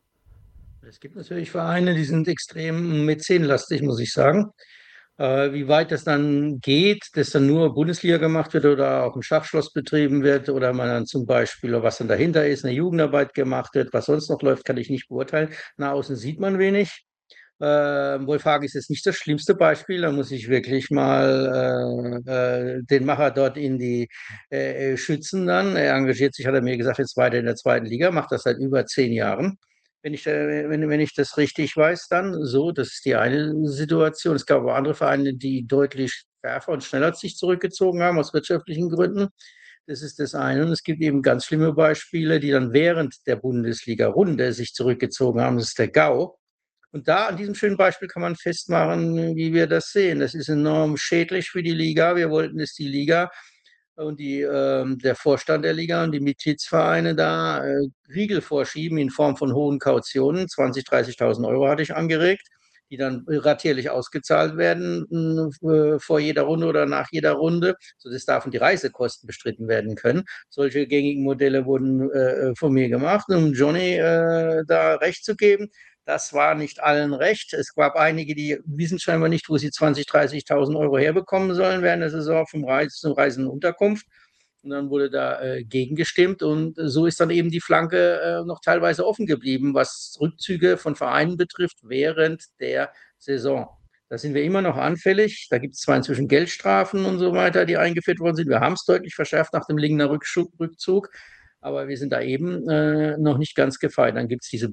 Es gibt natürlich Vereine, die sind extrem mäzenlastig, muss ich sagen. Wie weit das dann geht, dass dann nur Bundesliga gemacht wird oder auch ein Schachschloss betrieben wird oder man dann zum Beispiel, oder was dann dahinter ist, eine Jugendarbeit gemacht wird, was sonst noch läuft, kann ich nicht beurteilen. Nach außen sieht man wenig. Wolfhagen ist jetzt nicht das schlimmste Beispiel. Da muss ich wirklich mal den Macher dort in die schützen dann. Er engagiert sich, hat er mir gesagt, jetzt weiter in der zweiten Liga, macht das seit über 10 Jahren. Wenn ich das richtig weiß, dann so, das ist die eine Situation. Es gab aber andere Vereine, die deutlich schärfer und schneller sich zurückgezogen haben, aus wirtschaftlichen Gründen. Das ist das eine. Und es gibt eben ganz schlimme Beispiele, die dann während der Bundesliga-Runde sich zurückgezogen haben. Das ist der GAU. Und da an diesem schönen Beispiel kann man festmachen, wie wir das sehen. Das ist enorm schädlich für die Liga. Wir wollten, dass die Liga und der Vorstand der Liga und die Mitgliedsvereine da Riegel vorschieben in Form von hohen Kautionen. 20.000, 30.000 Euro hatte ich angeregt, die dann ratierlich ausgezahlt werden vor jeder Runde oder nach jeder Runde, sodass davon die Reisekosten bestritten werden können. Solche gängigen Modelle wurden von mir gemacht, um Johnny da recht zu geben. Das war nicht allen recht. Es gab einige, die wissen scheinbar nicht, wo sie 20.000, 30.000 Euro herbekommen sollen während der Saison zum Reisen und Unterkunft. Und dann wurde da gegengestimmt. Und so ist dann eben die Flanke noch teilweise offen geblieben, was Rückzüge von Vereinen betrifft während der Saison. Da sind wir immer noch anfällig. Da gibt es zwar inzwischen Geldstrafen und so weiter, die eingeführt worden sind. Wir haben es deutlich verschärft nach dem Lingener Rückzug, aber wir sind da eben noch nicht ganz gefeit. Dann gibt es diese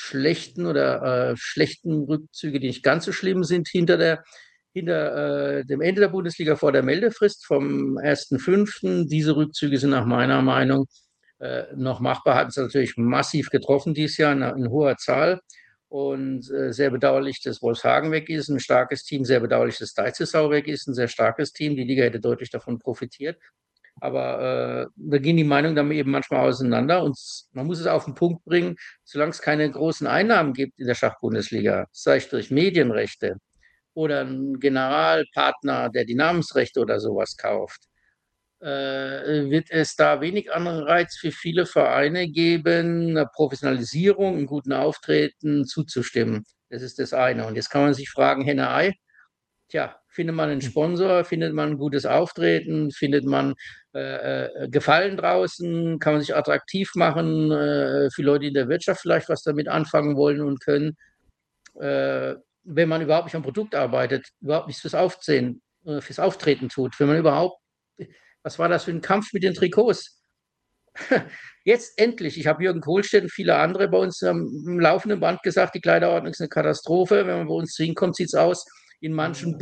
schlechten Rückzüge, die nicht ganz so schlimm sind, hinter dem Ende der Bundesliga vor der Meldefrist vom 1.5. Diese Rückzüge sind nach meiner Meinung noch machbar. Hat es natürlich massiv getroffen dieses Jahr in hoher Zahl. Und sehr bedauerlich, dass Wolfshagen weg ist, ein starkes Team. Sehr bedauerlich, dass Deizisau weg ist, ein sehr starkes Team. Die Liga hätte deutlich davon profitiert. Aber da gehen die Meinungen dann eben manchmal auseinander. Und man muss es auf den Punkt bringen, solange es keine großen Einnahmen gibt in der Schachbundesliga, sei es durch Medienrechte oder ein Generalpartner, der die Namensrechte oder sowas kauft, wird es da wenig Anreiz für viele Vereine geben, einer Professionalisierung, einem guten Auftreten zuzustimmen. Das ist das eine. Und jetzt kann man sich fragen, Henne-Ei, tja, findet man einen Sponsor, findet man ein gutes Auftreten, findet man Gefallen draußen, kann man sich attraktiv machen für Leute in der Wirtschaft vielleicht was damit anfangen wollen und können, wenn man überhaupt nicht am Produkt arbeitet, überhaupt nichts fürs Auftreten tut, wenn man überhaupt, was war das für ein Kampf mit den Trikots? Jetzt endlich, ich habe Jürgen Kohlstedt und viele andere bei uns am laufenden Band gesagt, die Kleiderordnung ist eine Katastrophe. Wenn man bei uns hinkommt, sieht es aus bei manchen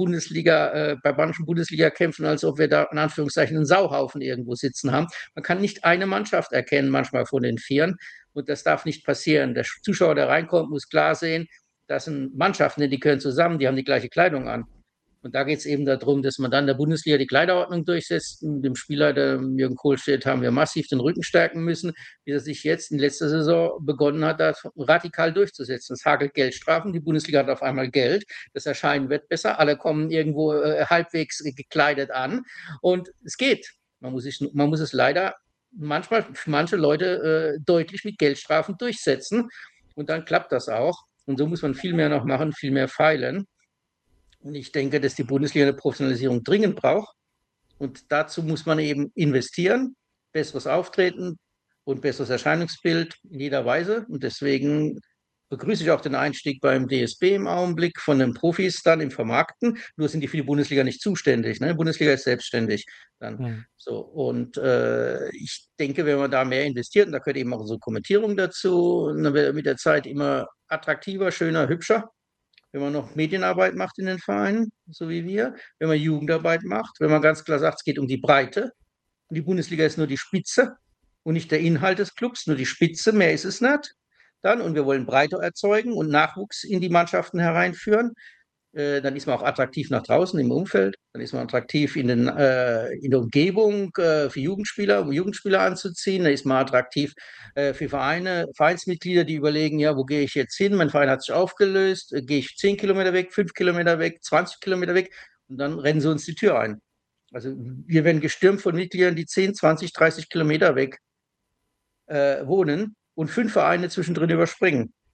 Bundesliga-Kämpfen, als ob wir da in Anführungszeichen einen Sauhaufen irgendwo sitzen haben. Man kann nicht eine Mannschaft erkennen, manchmal von den Vieren. Und das darf nicht passieren. Der Zuschauer, der reinkommt, muss klar sehen, das sind Mannschaften, die gehören zusammen, die haben die gleiche Kleidung an. Und da geht es eben darum, dass man dann der Bundesliga die Kleiderordnung durchsetzt. Und dem Spieler, Jürgen Kohlstedt, haben wir massiv den Rücken stärken müssen, wie er sich jetzt in letzter Saison begonnen hat, das radikal durchzusetzen. Es hagelt Geldstrafen, die Bundesliga hat auf einmal Geld, das Erscheinen wird besser, alle kommen irgendwo halbwegs gekleidet an und es geht. Man muss es leider manchmal für manche Leute deutlich mit Geldstrafen durchsetzen und dann klappt das auch. Und so muss man viel mehr noch machen, viel mehr feilen. Und ich denke, dass die Bundesliga eine Professionalisierung dringend braucht. Und dazu muss man eben investieren, besseres Auftreten und besseres Erscheinungsbild in jeder Weise. Und deswegen begrüße ich auch den Einstieg beim DSB im Augenblick von den Profis dann im Vermarkten. Nur sind die für die Bundesliga nicht zuständig. Ne? Die Bundesliga ist selbstständig. Dann. Mhm. So. Und ich denke, wenn man da mehr investiert, und da gehört eben auch unsere Kommentierung dazu, dann wird mit der Zeit immer attraktiver, schöner, hübscher. Wenn man noch Medienarbeit macht in den Vereinen, so wie wir, wenn man Jugendarbeit macht, wenn man ganz klar sagt, es geht um die Breite und die Bundesliga ist nur die Spitze und nicht der Inhalt des Clubs, nur die Spitze, mehr ist es nicht. Dann, und wir wollen Breite erzeugen und Nachwuchs in die Mannschaften hereinführen, dann ist man auch attraktiv nach draußen im Umfeld, dann ist man attraktiv in der Umgebung für Jugendspieler, um Jugendspieler anzuziehen, dann ist man attraktiv für Vereinsmitglieder, die überlegen, ja, wo gehe ich jetzt hin? Mein Verein hat sich aufgelöst, gehe ich 10 Kilometer weg, 5 Kilometer weg, 20 Kilometer weg und dann rennen sie uns die Tür ein. Also wir werden gestürmt von Mitgliedern, die 10, 20, 30 Kilometer weg wohnen und 5 Vereine zwischendrin überspringen.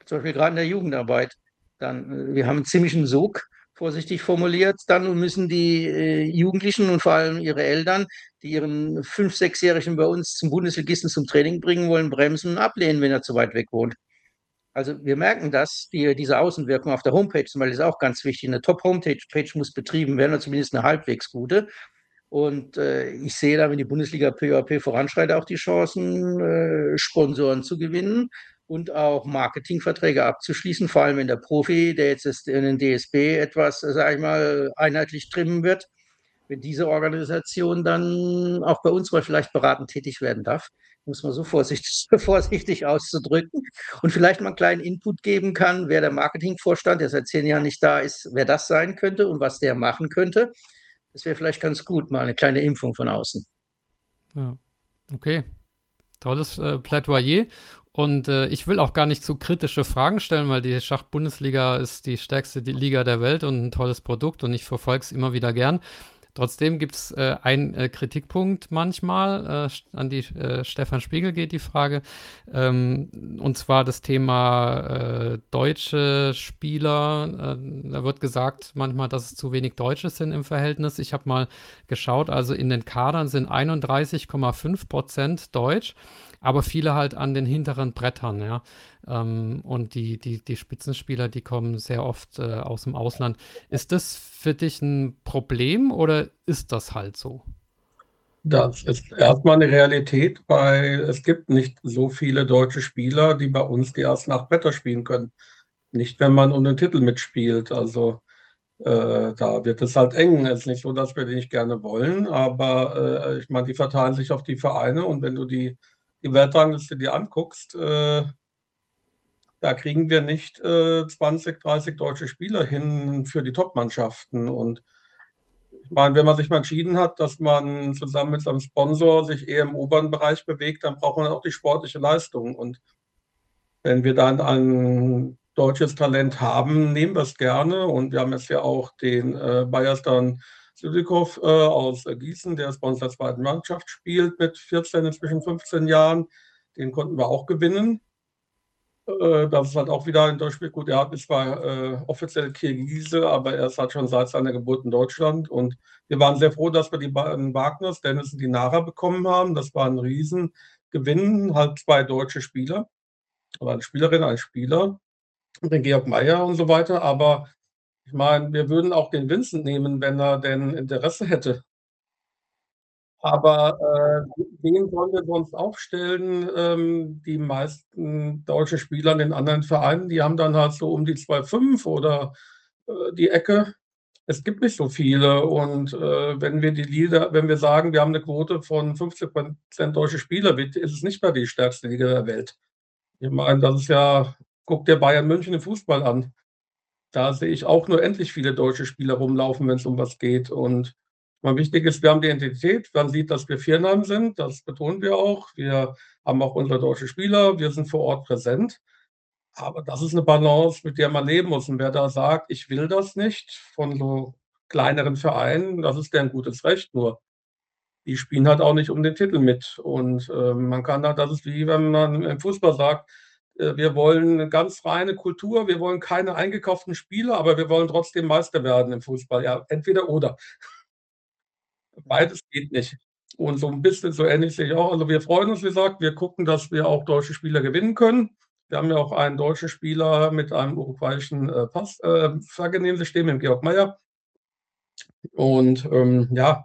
zum Beispiel gerade in der Jugendarbeit. Dann, wir haben einen ziemlichen Sog, vorsichtig formuliert, dann müssen die Jugendlichen und vor allem ihre Eltern, die ihren 5-, 6-Jährigen bei uns zum Bundesligisten zum Training bringen wollen, bremsen und ablehnen, wenn er zu weit weg wohnt. Also wir merken das, diese Außenwirkung auf der Homepage zum Beispiel ist auch ganz wichtig. Eine Top-Homepage muss betrieben werden, oder zumindest eine halbwegs gute. Und ich sehe da, wenn die Bundesliga peu à peu voranschreitet, auch die Chancen, Sponsoren zu gewinnen und auch Marketingverträge abzuschließen, vor allem wenn der Profi, der jetzt in den DSB etwas, sage ich mal, einheitlich trimmen wird, wenn diese Organisation dann auch bei uns mal vielleicht beratend tätig werden darf, muss man so vorsichtig auszudrücken und vielleicht mal einen kleinen Input geben kann, wer der Marketingvorstand, der seit 10 Jahren nicht da ist, wer das sein könnte und was der machen könnte. Das wäre vielleicht ganz gut, mal eine kleine Impfung von außen. Ja, okay. Tolles Plädoyer. Und ich will auch gar nicht zu kritische Fragen stellen, weil die Schach-Bundesliga ist die stärkste Liga der Welt und ein tolles Produkt und ich verfolge es immer wieder gern. Trotzdem gibt es einen Kritikpunkt manchmal, an die Stefan Spiegel geht die Frage, und zwar das Thema deutsche Spieler. Da wird gesagt manchmal, dass es zu wenig Deutsche sind im Verhältnis. Ich habe mal geschaut, also in den Kadern sind 31,5% Deutsch, aber viele halt an den hinteren Brettern, ja. Und die Spitzenspieler, die kommen sehr oft aus dem Ausland. Ist das für dich ein Problem oder ist das halt so? Das ist erstmal eine Realität, weil es gibt nicht so viele deutsche Spieler, die bei uns die ersten 8 Bretter spielen können. Nicht, wenn man um den Titel mitspielt. Also da wird es halt eng. Es ist nicht so, dass wir die nicht gerne wollen, aber ich meine, die verteilen sich auf die Vereine und wenn du die Weltrangliste dir anguckst, da kriegen wir nicht 20, 30 deutsche Spieler hin für die Top-Mannschaften. Und ich meine, wenn man sich mal entschieden hat, dass man zusammen mit seinem Sponsor sich eher im oberen Bereich bewegt, dann braucht man auch die sportliche Leistung. Und wenn wir dann ein deutsches Talent haben, nehmen wir es gerne. Und wir haben jetzt ja auch den Bayerstan Südikow aus Gießen, der bei uns in der zweiten Mannschaft spielt mit 14, inzwischen 15 Jahren. Den konnten wir auch gewinnen. Das ist halt auch wieder ein Deutschspiel. Gut, er ist zwar offiziell Kirgise, aber er ist halt schon seit seiner Geburt in Deutschland. Und wir waren sehr froh, dass wir die beiden Wagners, Dennis und die Nara bekommen haben. Das war ein Riesengewinn, halt 2 deutsche Spieler. Oder eine Spielerin, ein Spieler. Und den Georg Meier und so weiter. Aber ich meine, wir würden auch den Vincent nehmen, wenn er denn Interesse hätte. Aber wen wollen wir sonst aufstellen? Die meisten deutschen Spieler in den anderen Vereinen, die haben dann halt so um die 2,5 oder die Ecke. Es gibt nicht so viele. Und wenn wir sagen, wir haben eine Quote von 50% deutsche Spieler, ist es nicht mehr die stärkste Liga der Welt. Ich meine, das ist ja, guck dir Bayern München im Fußball an. Da sehe ich auch nur endlich viele deutsche Spieler rumlaufen, wenn es um was geht. Und mal wichtig ist, wir haben die Identität. Man sieht, dass wir Viernheim sind. Das betonen wir auch. Wir haben auch unsere deutschen Spieler. Wir sind vor Ort präsent. Aber das ist eine Balance, mit der man leben muss. Und wer da sagt, ich will das nicht von so kleineren Vereinen, das ist deren gutes Recht. Nur die spielen halt auch nicht um den Titel mit. Und man kann da, das ist wie wenn man im Fußball sagt, wir wollen eine ganz reine Kultur, wir wollen keine eingekauften Spieler, aber wir wollen trotzdem Meister werden im Fußball. Ja, entweder oder. Beides geht nicht. Und so ein bisschen so ähnlich sehe ich auch. Also wir freuen uns, wie gesagt, wir gucken, dass wir auch deutsche Spieler gewinnen können. Wir haben ja auch einen deutschen Spieler mit einem uruguayischen Pass, Flagge neben sich stehen, mit dem Georg Meier. Und ja,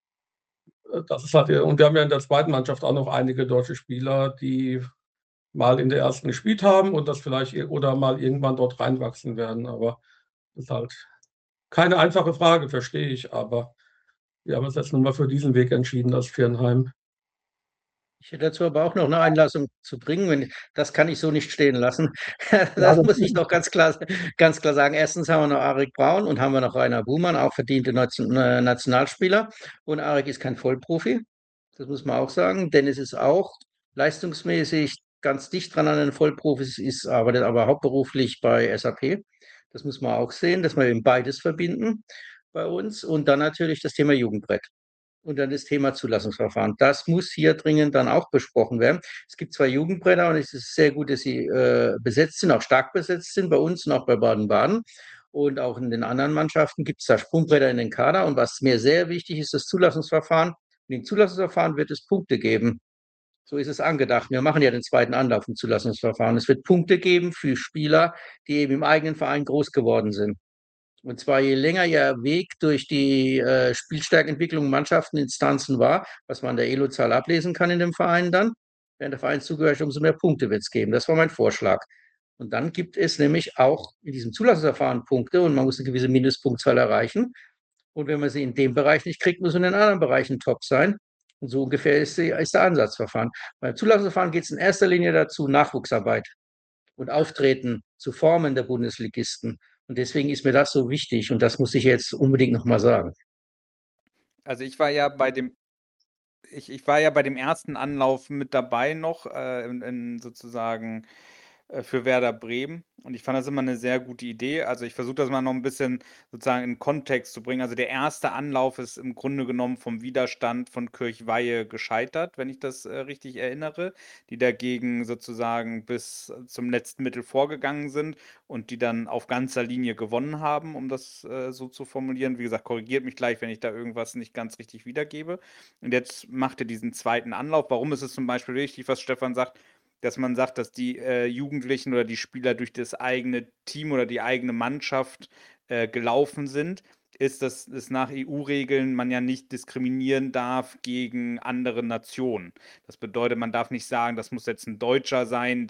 das ist halt, und wir haben ja in der zweiten Mannschaft auch noch einige deutsche Spieler, die mal in der ersten gespielt haben und das vielleicht oder mal irgendwann dort reinwachsen werden. Aber das ist halt keine einfache Frage, verstehe ich. Aber wir haben uns jetzt nun mal für diesen Weg entschieden, das Viernheim. Ich hätte dazu aber auch noch eine Einlassung zu bringen. Das kann ich so nicht stehen lassen. Ja, Das muss ich doch ganz klar sagen. Erstens haben wir noch Arik Braun und haben wir noch Rainer Buhmann, auch verdiente Nationalspieler. Und Arik ist kein Vollprofi. Das muss man auch sagen. Dennis ist auch leistungsmäßig ganz dicht dran an den Vollprofis, arbeitet aber hauptberuflich bei SAP. Das muss man auch sehen, dass wir eben beides verbinden bei uns. Und dann natürlich das Thema Jugendbrett. und dann das Thema Zulassungsverfahren. Das muss hier dringend dann auch besprochen werden. Es gibt 2 Jugendbrenner und es ist sehr gut, dass sie besetzt sind, auch stark besetzt sind bei uns und auch bei Baden-Baden. Und auch in den anderen Mannschaften gibt es da Sprungbretter in den Kader. Und was mir sehr wichtig ist, das Zulassungsverfahren. In dem Zulassungsverfahren wird es Punkte geben. So ist es angedacht. Wir machen ja den zweiten Anlauf im Zulassungsverfahren. Es wird Punkte geben für Spieler, die eben im eigenen Verein groß geworden sind. Und zwar je länger ihr Weg durch die Spielstärkeentwicklung Mannschaften, Instanzen war, was man an der Elo-Zahl ablesen kann in dem Verein dann, während der Verein zugehört, umso mehr Punkte wird es geben. Das war mein Vorschlag. Und dann gibt es nämlich auch in diesem Zulassungsverfahren Punkte und man muss eine gewisse Mindestpunktzahl erreichen. Und wenn man sie in dem Bereich nicht kriegt, muss man in den anderen Bereichen top sein. Und so ungefähr ist der Ansatzverfahren. Beim Zulassungsverfahren geht es in erster Linie dazu, Nachwuchsarbeit und Auftreten zu formen der Bundesligisten. Und deswegen ist mir das so wichtig und das muss ich jetzt unbedingt nochmal sagen. Also ich war ja bei dem ersten Anlauf mit dabei noch, sozusagen für Werder Bremen. Und ich fand das immer eine sehr gute Idee. Also ich versuche das mal noch ein bisschen sozusagen in Kontext zu bringen. Also der erste Anlauf ist im Grunde genommen vom Widerstand von Kirchweihe gescheitert, wenn ich das richtig erinnere, die dagegen sozusagen bis zum letzten Mittel vorgegangen sind und die dann auf ganzer Linie gewonnen haben, um das so zu formulieren. Wie gesagt, korrigiert mich gleich, wenn ich da irgendwas nicht ganz richtig wiedergebe. Und jetzt macht er diesen zweiten Anlauf. Warum ist es zum Beispiel wichtig, was Stefan sagt, dass man sagt, dass die Jugendlichen oder die Spieler durch das eigene Team oder die eigene Mannschaft gelaufen sind, ist, dass es nach EU-Regeln man ja nicht diskriminieren darf gegen andere Nationen. Das bedeutet, man darf nicht sagen, das muss jetzt ein Deutscher sein,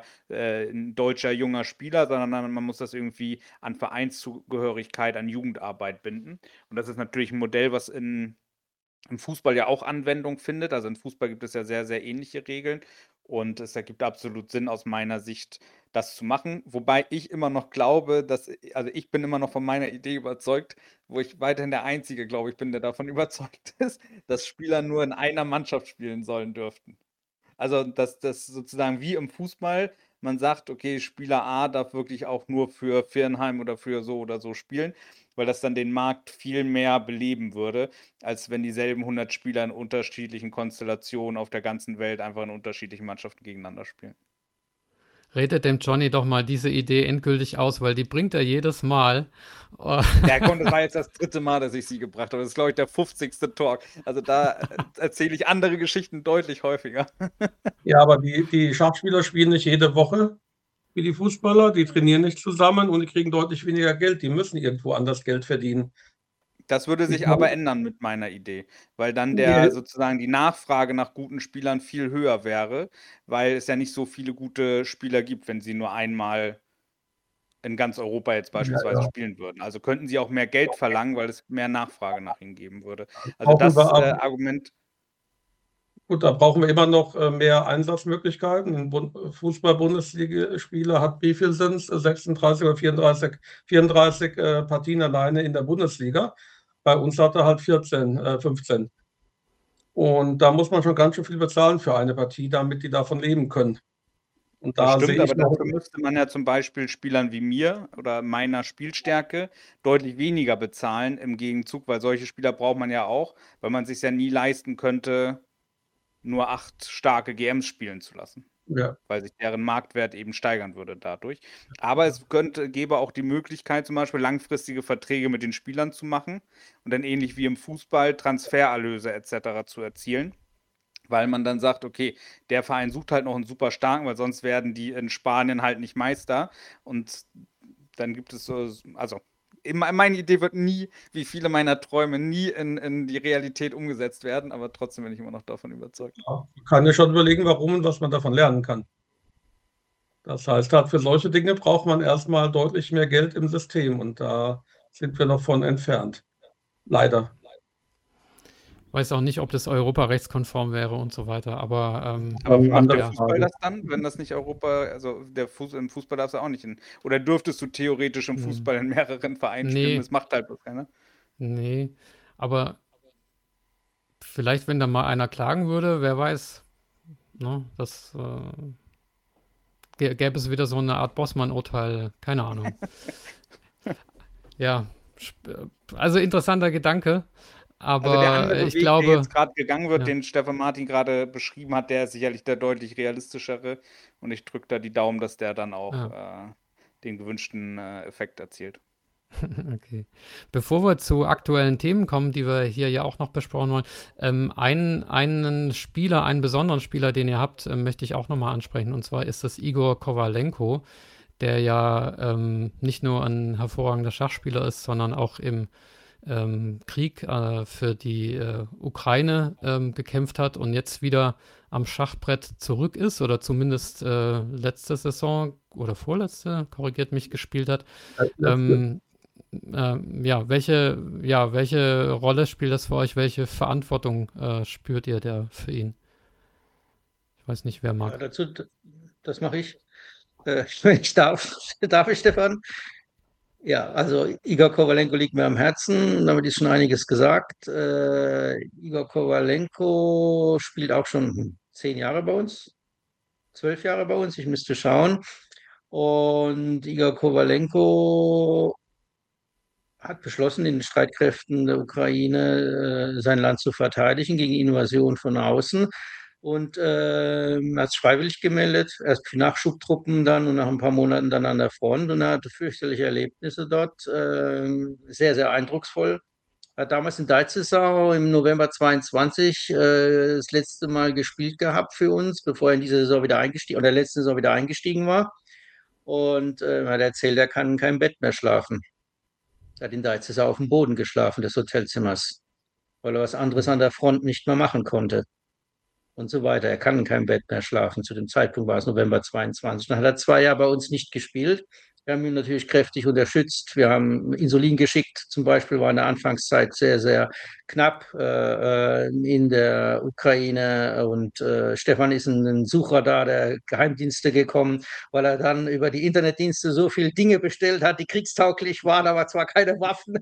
ein deutscher junger Spieler, sondern man muss das irgendwie an Vereinszugehörigkeit, an Jugendarbeit binden. Und das ist natürlich ein Modell, was im Fußball ja auch Anwendung findet. Also im Fußball gibt es ja sehr, sehr ähnliche Regeln. Und es ergibt absolut Sinn aus meiner Sicht, das zu machen. Wobei ich immer noch glaube, also ich bin immer noch von meiner Idee überzeugt, wo ich weiterhin der Einzige, glaube ich, bin, der davon überzeugt ist, dass Spieler nur in einer Mannschaft spielen sollen dürften. Also, dass das sozusagen wie im Fußball, man sagt, okay, Spieler A darf wirklich auch nur für Viernheim oder für so oder so spielen, weil das dann den Markt viel mehr beleben würde, als wenn dieselben 100 Spieler in unterschiedlichen Konstellationen auf der ganzen Welt einfach in unterschiedlichen Mannschaften gegeneinander spielen. Redet dem Johnny doch mal diese Idee endgültig aus, weil die bringt er jedes Mal. Ja, komm, das war jetzt das 3. Mal, dass ich sie gebracht habe. Das ist, glaube ich, der 50. Talk. Also da erzähle ich andere Geschichten deutlich häufiger. Ja, aber die Schachspieler spielen nicht jede Woche wie die Fußballer. Die trainieren nicht zusammen und die kriegen deutlich weniger Geld. Die müssen irgendwo anders Geld verdienen. Das würde sich aber ändern mit meiner Idee, weil dann sozusagen die Nachfrage nach guten Spielern viel höher wäre, weil es ja nicht so viele gute Spieler gibt, wenn sie nur einmal in ganz Europa jetzt beispielsweise spielen würden. Also könnten sie auch mehr Geld verlangen, weil es mehr Nachfrage nach ihnen geben würde. Also das Argument. Gut, da brauchen wir immer noch mehr Einsatzmöglichkeiten. Ein Fußball-Bundesligaspieler hat, wie viel sind es? 36 oder 34 Partien alleine in der Bundesliga. Bei uns hat er halt 14, 15. Und da muss man schon ganz schön viel bezahlen für eine Partie, damit die davon leben können. Und da Das stimmt, sehe ich aber dafür müsste man ja zum Beispiel Spielern wie mir oder meiner Spielstärke deutlich weniger bezahlen im Gegenzug, weil solche Spieler braucht man ja auch, weil man sich ja nie leisten könnte, nur 8 starke GMs spielen zu lassen. Ja. Weil sich deren Marktwert eben steigern würde dadurch. Aber es gäbe auch die Möglichkeit, zum Beispiel langfristige Verträge mit den Spielern zu machen und dann ähnlich wie im Fußball Transfererlöse etc. zu erzielen. Weil man dann sagt, okay, der Verein sucht halt noch einen super starken, weil sonst werden die in Spanien halt nicht Meister. Und dann gibt es so, also meine Idee wird nie, wie viele meiner Träume, nie in die Realität umgesetzt werden, aber trotzdem bin ich immer noch davon überzeugt. Man kann ja schon überlegen, warum und was man davon lernen kann. Das heißt, halt für solche Dinge braucht man erstmal deutlich mehr Geld im System und da sind wir noch von entfernt. Leider. Weiß auch nicht, ob das europarechtskonform wäre und so weiter, aber macht der Fußball das dann, wenn das nicht also im Fußball darfst du auch nicht oder dürftest du theoretisch im Fußball in mehreren Vereinen spielen, das macht halt bloß keiner. Nee, aber vielleicht, wenn da mal einer klagen würde, wer weiß, ne, das gäbe es wieder so eine Art Bossmann-Urteil, keine Ahnung. Ja, also interessanter Gedanke. Also der Aber andere ich Weg, der glaube, jetzt gerade gegangen wird, ja, den Stefan Martin gerade beschrieben hat, der ist sicherlich der deutlich realistischere. Und ich drücke da die Daumen, dass der dann auch ja. den gewünschten Effekt erzielt. Okay. Bevor wir zu aktuellen Themen kommen, die wir hier ja auch noch besprochen wollen, einen Spieler, einen besonderen Spieler, den ihr habt, möchte ich auch nochmal ansprechen. Und zwar ist das Igor Kowalenko, der ja nicht nur ein hervorragender Schachspieler ist, sondern auch im Krieg für die Ukraine gekämpft hat und jetzt wieder am Schachbrett zurück ist oder zumindest letzte Saison oder vorletzte, korrigiert mich, gespielt hat. Ähm, welche Rolle spielt das für euch? Welche Verantwortung spürt ihr da für ihn? Ich weiß nicht, wer Ja, mag. das mache ich. Wenn ich darf ich, Stefan? Ja, also Igor Kowalenko liegt mir am Herzen, damit ist schon einiges gesagt. Igor Kowalenko spielt auch schon 10 Jahre bei uns, 12 Jahre bei uns, ich müsste schauen. Und Igor Kowalenko hat beschlossen, in den Streitkräften der Ukraine sein Land zu verteidigen gegen Invasion von außen und hat sich freiwillig gemeldet, erst für Nachschubtruppen dann und nach ein paar Monaten dann an der Front und er hatte fürchterliche Erlebnisse dort, sehr, sehr eindrucksvoll. Er hat damals in Deizisau im November 22 das letzte Mal gespielt gehabt für uns, bevor er in diese Saison wieder eingestiegen oder letzte Saison wieder eingestiegen war. Und er hat erzählt, er kann in keinem Bett mehr schlafen. Er hat in Deizisau auf dem Boden geschlafen des Hotelzimmers, weil er was anderes an der Front nicht mehr machen konnte und so weiter. Er kann in keinem Bett mehr schlafen. Zu dem Zeitpunkt war es November 22. Dann hat er 2 Jahre bei uns nicht gespielt. Wir haben ihn natürlich kräftig unterstützt. Wir haben Insulin geschickt. Zum Beispiel war in der Anfangszeit sehr, sehr knapp in der Ukraine. Und Stefan ist in den Suchradar der Geheimdienste gekommen, weil er dann über die Internetdienste so viele Dinge bestellt hat, die kriegstauglich waren, aber zwar keine Waffen.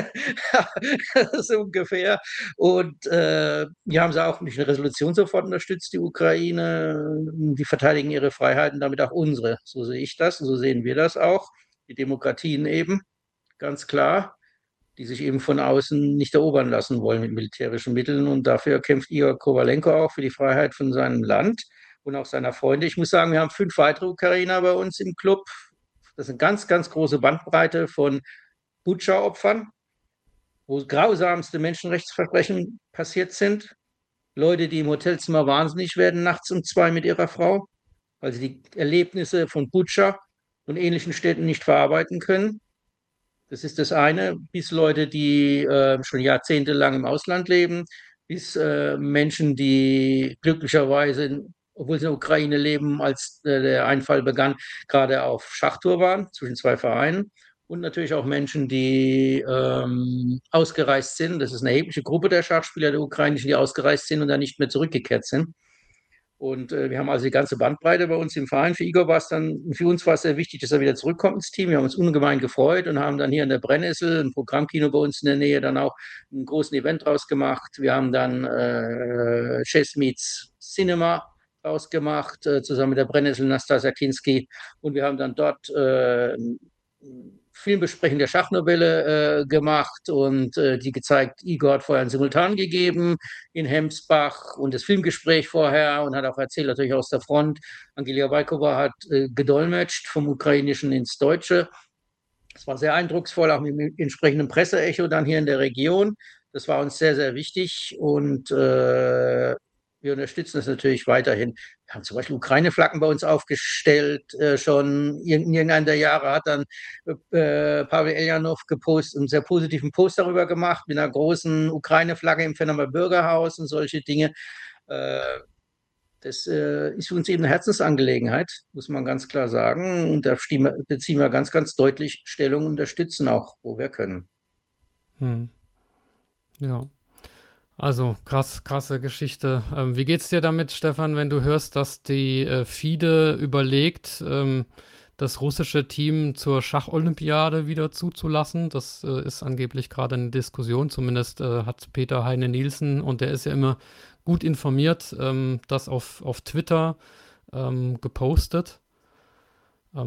So ungefähr. Und wir haben sie auch mit einer Resolution sofort unterstützt, die Ukraine. Die verteidigen ihre Freiheiten, damit auch unsere. So sehe ich das, so sehen wir das auch. Die Demokratien eben, ganz klar, die sich eben von außen nicht erobern lassen wollen mit militärischen Mitteln. Und dafür kämpft Igor Kowalenko auch für die Freiheit von seinem Land und auch seiner Freunde. Ich muss sagen, wir haben 5 weitere Ukrainer bei uns im Club. Das ist eine ganz, ganz große Bandbreite von Butscha-Opfern, wo grausamste Menschenrechtsverbrechen passiert sind. Leute, die im Hotelzimmer wahnsinnig werden, nachts um 2 mit ihrer Frau, weil sie die Erlebnisse von Butscha und ähnlichen Städten nicht verarbeiten können. Das ist das eine, bis Leute, die schon jahrzehntelang im Ausland leben, bis Menschen, die glücklicherweise, obwohl sie in der Ukraine leben, als der Einfall begann, gerade auf Schachtour waren zwischen 2 Vereinen. Und natürlich auch Menschen, die ausgereist sind. Das ist eine erhebliche Gruppe der Schachspieler der ukrainischen, die ausgereist sind und dann nicht mehr zurückgekehrt sind. Und wir haben also die ganze Bandbreite bei uns im Verein. Für Igor war es dann, für uns war es sehr wichtig, dass er wieder zurückkommt ins Team. Wir haben uns ungemein gefreut und haben dann hier in der Brennnessel, ein Programmkino bei uns in der Nähe, dann auch einen großen Event draus gemacht. Wir haben dann Chess Meets Cinema draus gemacht, zusammen mit der Brennnessel Nastasia Kinski. Und wir haben dann dort Filmbesprechung der Schachnovelle gemacht und die gezeigt. Igor hat vorher einen Simultan gegeben in Hemsbach und das Filmgespräch vorher und hat auch erzählt, natürlich aus der Front. Angelika Walkova hat gedolmetscht vom Ukrainischen ins Deutsche. Das war sehr eindrucksvoll, auch mit dem entsprechenden Presseecho dann hier in der Region. Das war uns sehr, sehr wichtig und wir unterstützen das natürlich weiterhin. Wir haben zum Beispiel Ukraine-Flaggen bei uns aufgestellt, schon in irgendeinem der Jahre hat dann Pavel Eljanov gepostet, einen sehr positiven Post darüber gemacht, mit einer großen Ukraine-Flagge im Fennomer Bürgerhaus und solche Dinge. Das ist für uns eben eine Herzensangelegenheit, muss man ganz klar sagen. Und da beziehen wir ganz, ganz deutlich Stellung und unterstützen auch, wo wir können. Ja. Also krasse Geschichte. Wie geht's dir damit, Stefan, wenn du hörst, dass die FIDE überlegt, das russische Team zur Schacholympiade wieder zuzulassen? Das ist angeblich gerade eine Diskussion. Zumindest hat Peter Heine-Nielsen, und der ist ja immer gut informiert, das auf Twitter gepostet.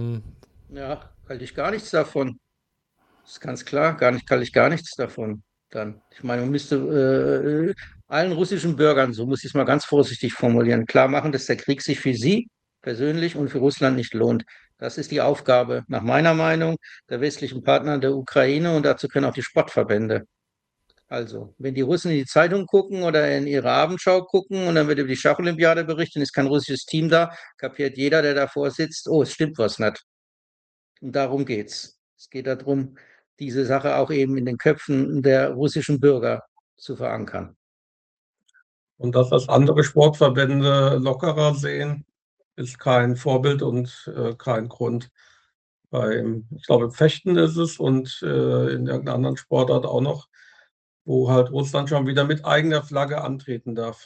Ja, halte ich gar nichts davon. Das ist ganz klar, halte ich gar nichts davon. dann. Ich meine, man müsste allen russischen Bürgern, so muss ich es mal ganz vorsichtig formulieren, klar machen, dass der Krieg sich für sie persönlich und für Russland nicht lohnt. Das ist die Aufgabe, nach meiner Meinung, der westlichen Partner der Ukraine, und dazu können auch die Sportverbände. Also, wenn die Russen in die Zeitung gucken oder in ihre Abendschau gucken und dann wird über die Schacholympiade berichtet, ist kein russisches Team da, kapiert jeder, der davor sitzt, oh, es stimmt was nicht. Und darum geht's. Es geht darum, diese Sache auch eben in den Köpfen der russischen Bürger zu verankern. Und dass andere Sportverbände lockerer sehen, ist kein Vorbild und kein Grund. Ich glaube, im Fechten ist es und in irgendeiner anderen Sportart auch noch, wo halt Russland schon wieder mit eigener Flagge antreten darf.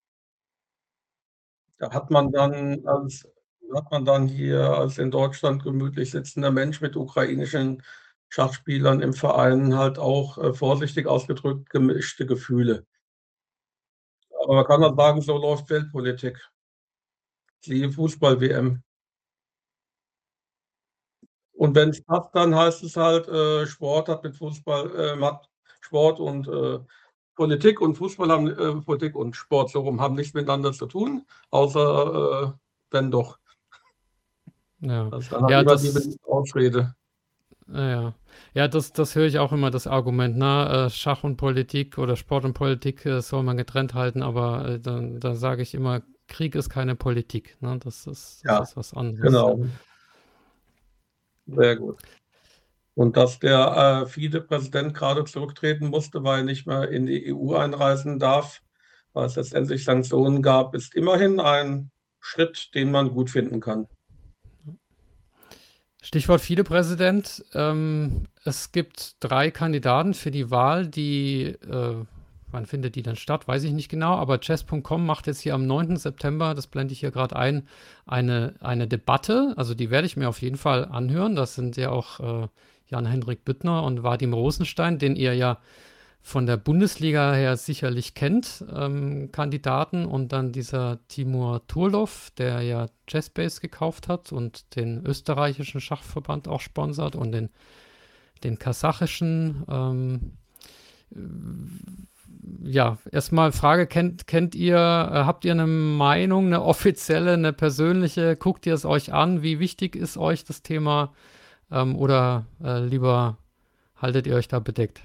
Da hat man dann hier als in Deutschland gemütlich sitzender Mensch mit ukrainischen Schachspielern im Verein halt auch vorsichtig ausgedrückt gemischte Gefühle. Aber man kann halt sagen, so läuft Weltpolitik. Siehe Fußball-WM. Und wenn es passt, dann heißt es halt, Sport hat mit Fußball, hat Sport und Politik und Fußball haben, Politik und Sport so rum haben nichts miteinander zu tun, außer wenn doch. Ja, Das ist dann halt ja, immer die das, Ausrede. ja, ja, das höre ich auch immer, das Argument, ne? Schach und Politik oder Sport und Politik soll man getrennt halten, aber da sage ich immer, Krieg ist keine Politik, ne? Das Ja, ist was anderes. Ja. genau. Sehr gut. Und dass der FIDE-Präsident gerade zurücktreten musste, weil er nicht mehr in die EU einreisen darf, weil es letztendlich Sanktionen gab, ist immerhin ein Schritt, den man gut finden kann. Stichwort Vizepräsident. Es gibt 3 Kandidaten für die Wahl, wann findet die denn statt? Weiß ich nicht genau, aber chess.com macht jetzt hier am 9. September, das blende ich hier gerade ein, eine Debatte. Also die werde ich mir auf jeden Fall anhören. Das sind ja auch Jan-Henrik Büttner und Vadim Rosenstein, den ihr ja von der Bundesliga her sicherlich kennt, Kandidaten, und dann dieser Timur Turlov, der ja Chessbase gekauft hat und den österreichischen Schachverband auch sponsert und den kasachischen. Ja, erstmal Frage, habt ihr eine Meinung, eine offizielle, eine persönliche, guckt ihr es euch an, wie wichtig ist euch das Thema, oder lieber haltet ihr euch da bedeckt?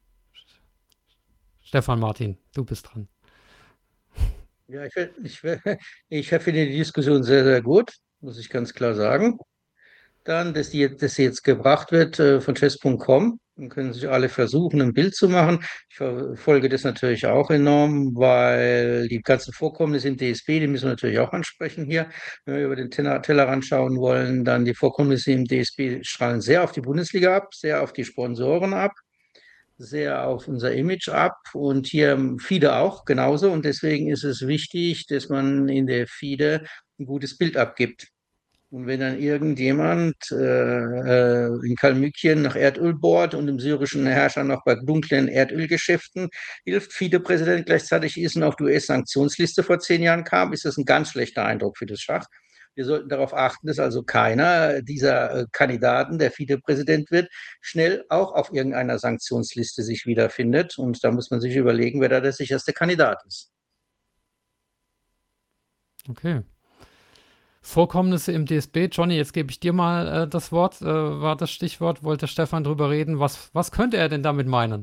Stefan Martin, du bist dran. Ja, ich finde die Diskussion sehr, sehr gut, muss ich ganz klar sagen. Dann, dass sie jetzt gebracht wird von chess.com. Dann können sich alle versuchen, ein Bild zu machen. Ich verfolge das natürlich auch enorm, weil die ganzen Vorkommnisse im DSB, die müssen wir natürlich auch ansprechen hier. Wenn wir über den Tellerrand schauen wollen, dann die Vorkommnisse im DSB strahlen sehr auf die Bundesliga ab, sehr auf die Sponsoren ab, sehr auf unser Image ab, und hier im FIDE auch genauso. Und deswegen ist es wichtig, dass man in der FIDE ein gutes Bild abgibt. Und wenn dann irgendjemand in Kalmykien nach Erdöl bohrt und dem syrischen Herrscher noch bei dunklen Erdölgeschäften hilft, FIDE-Präsident gleichzeitig ist und auf die US-Sanktionsliste vor 10 Jahren kam, ist das ein ganz schlechter Eindruck für das Schach. Wir sollten darauf achten, dass also keiner dieser Kandidaten, der FIDE-Präsident wird, schnell auch auf irgendeiner Sanktionsliste sich wiederfindet. Und da muss man sich überlegen, wer da der sicherste Kandidat ist. Okay. Vorkommnisse im DSB. Johnny, jetzt gebe ich dir mal das Wort. War das Stichwort? Wollte Stefan drüber reden? Was könnte er denn damit meinen?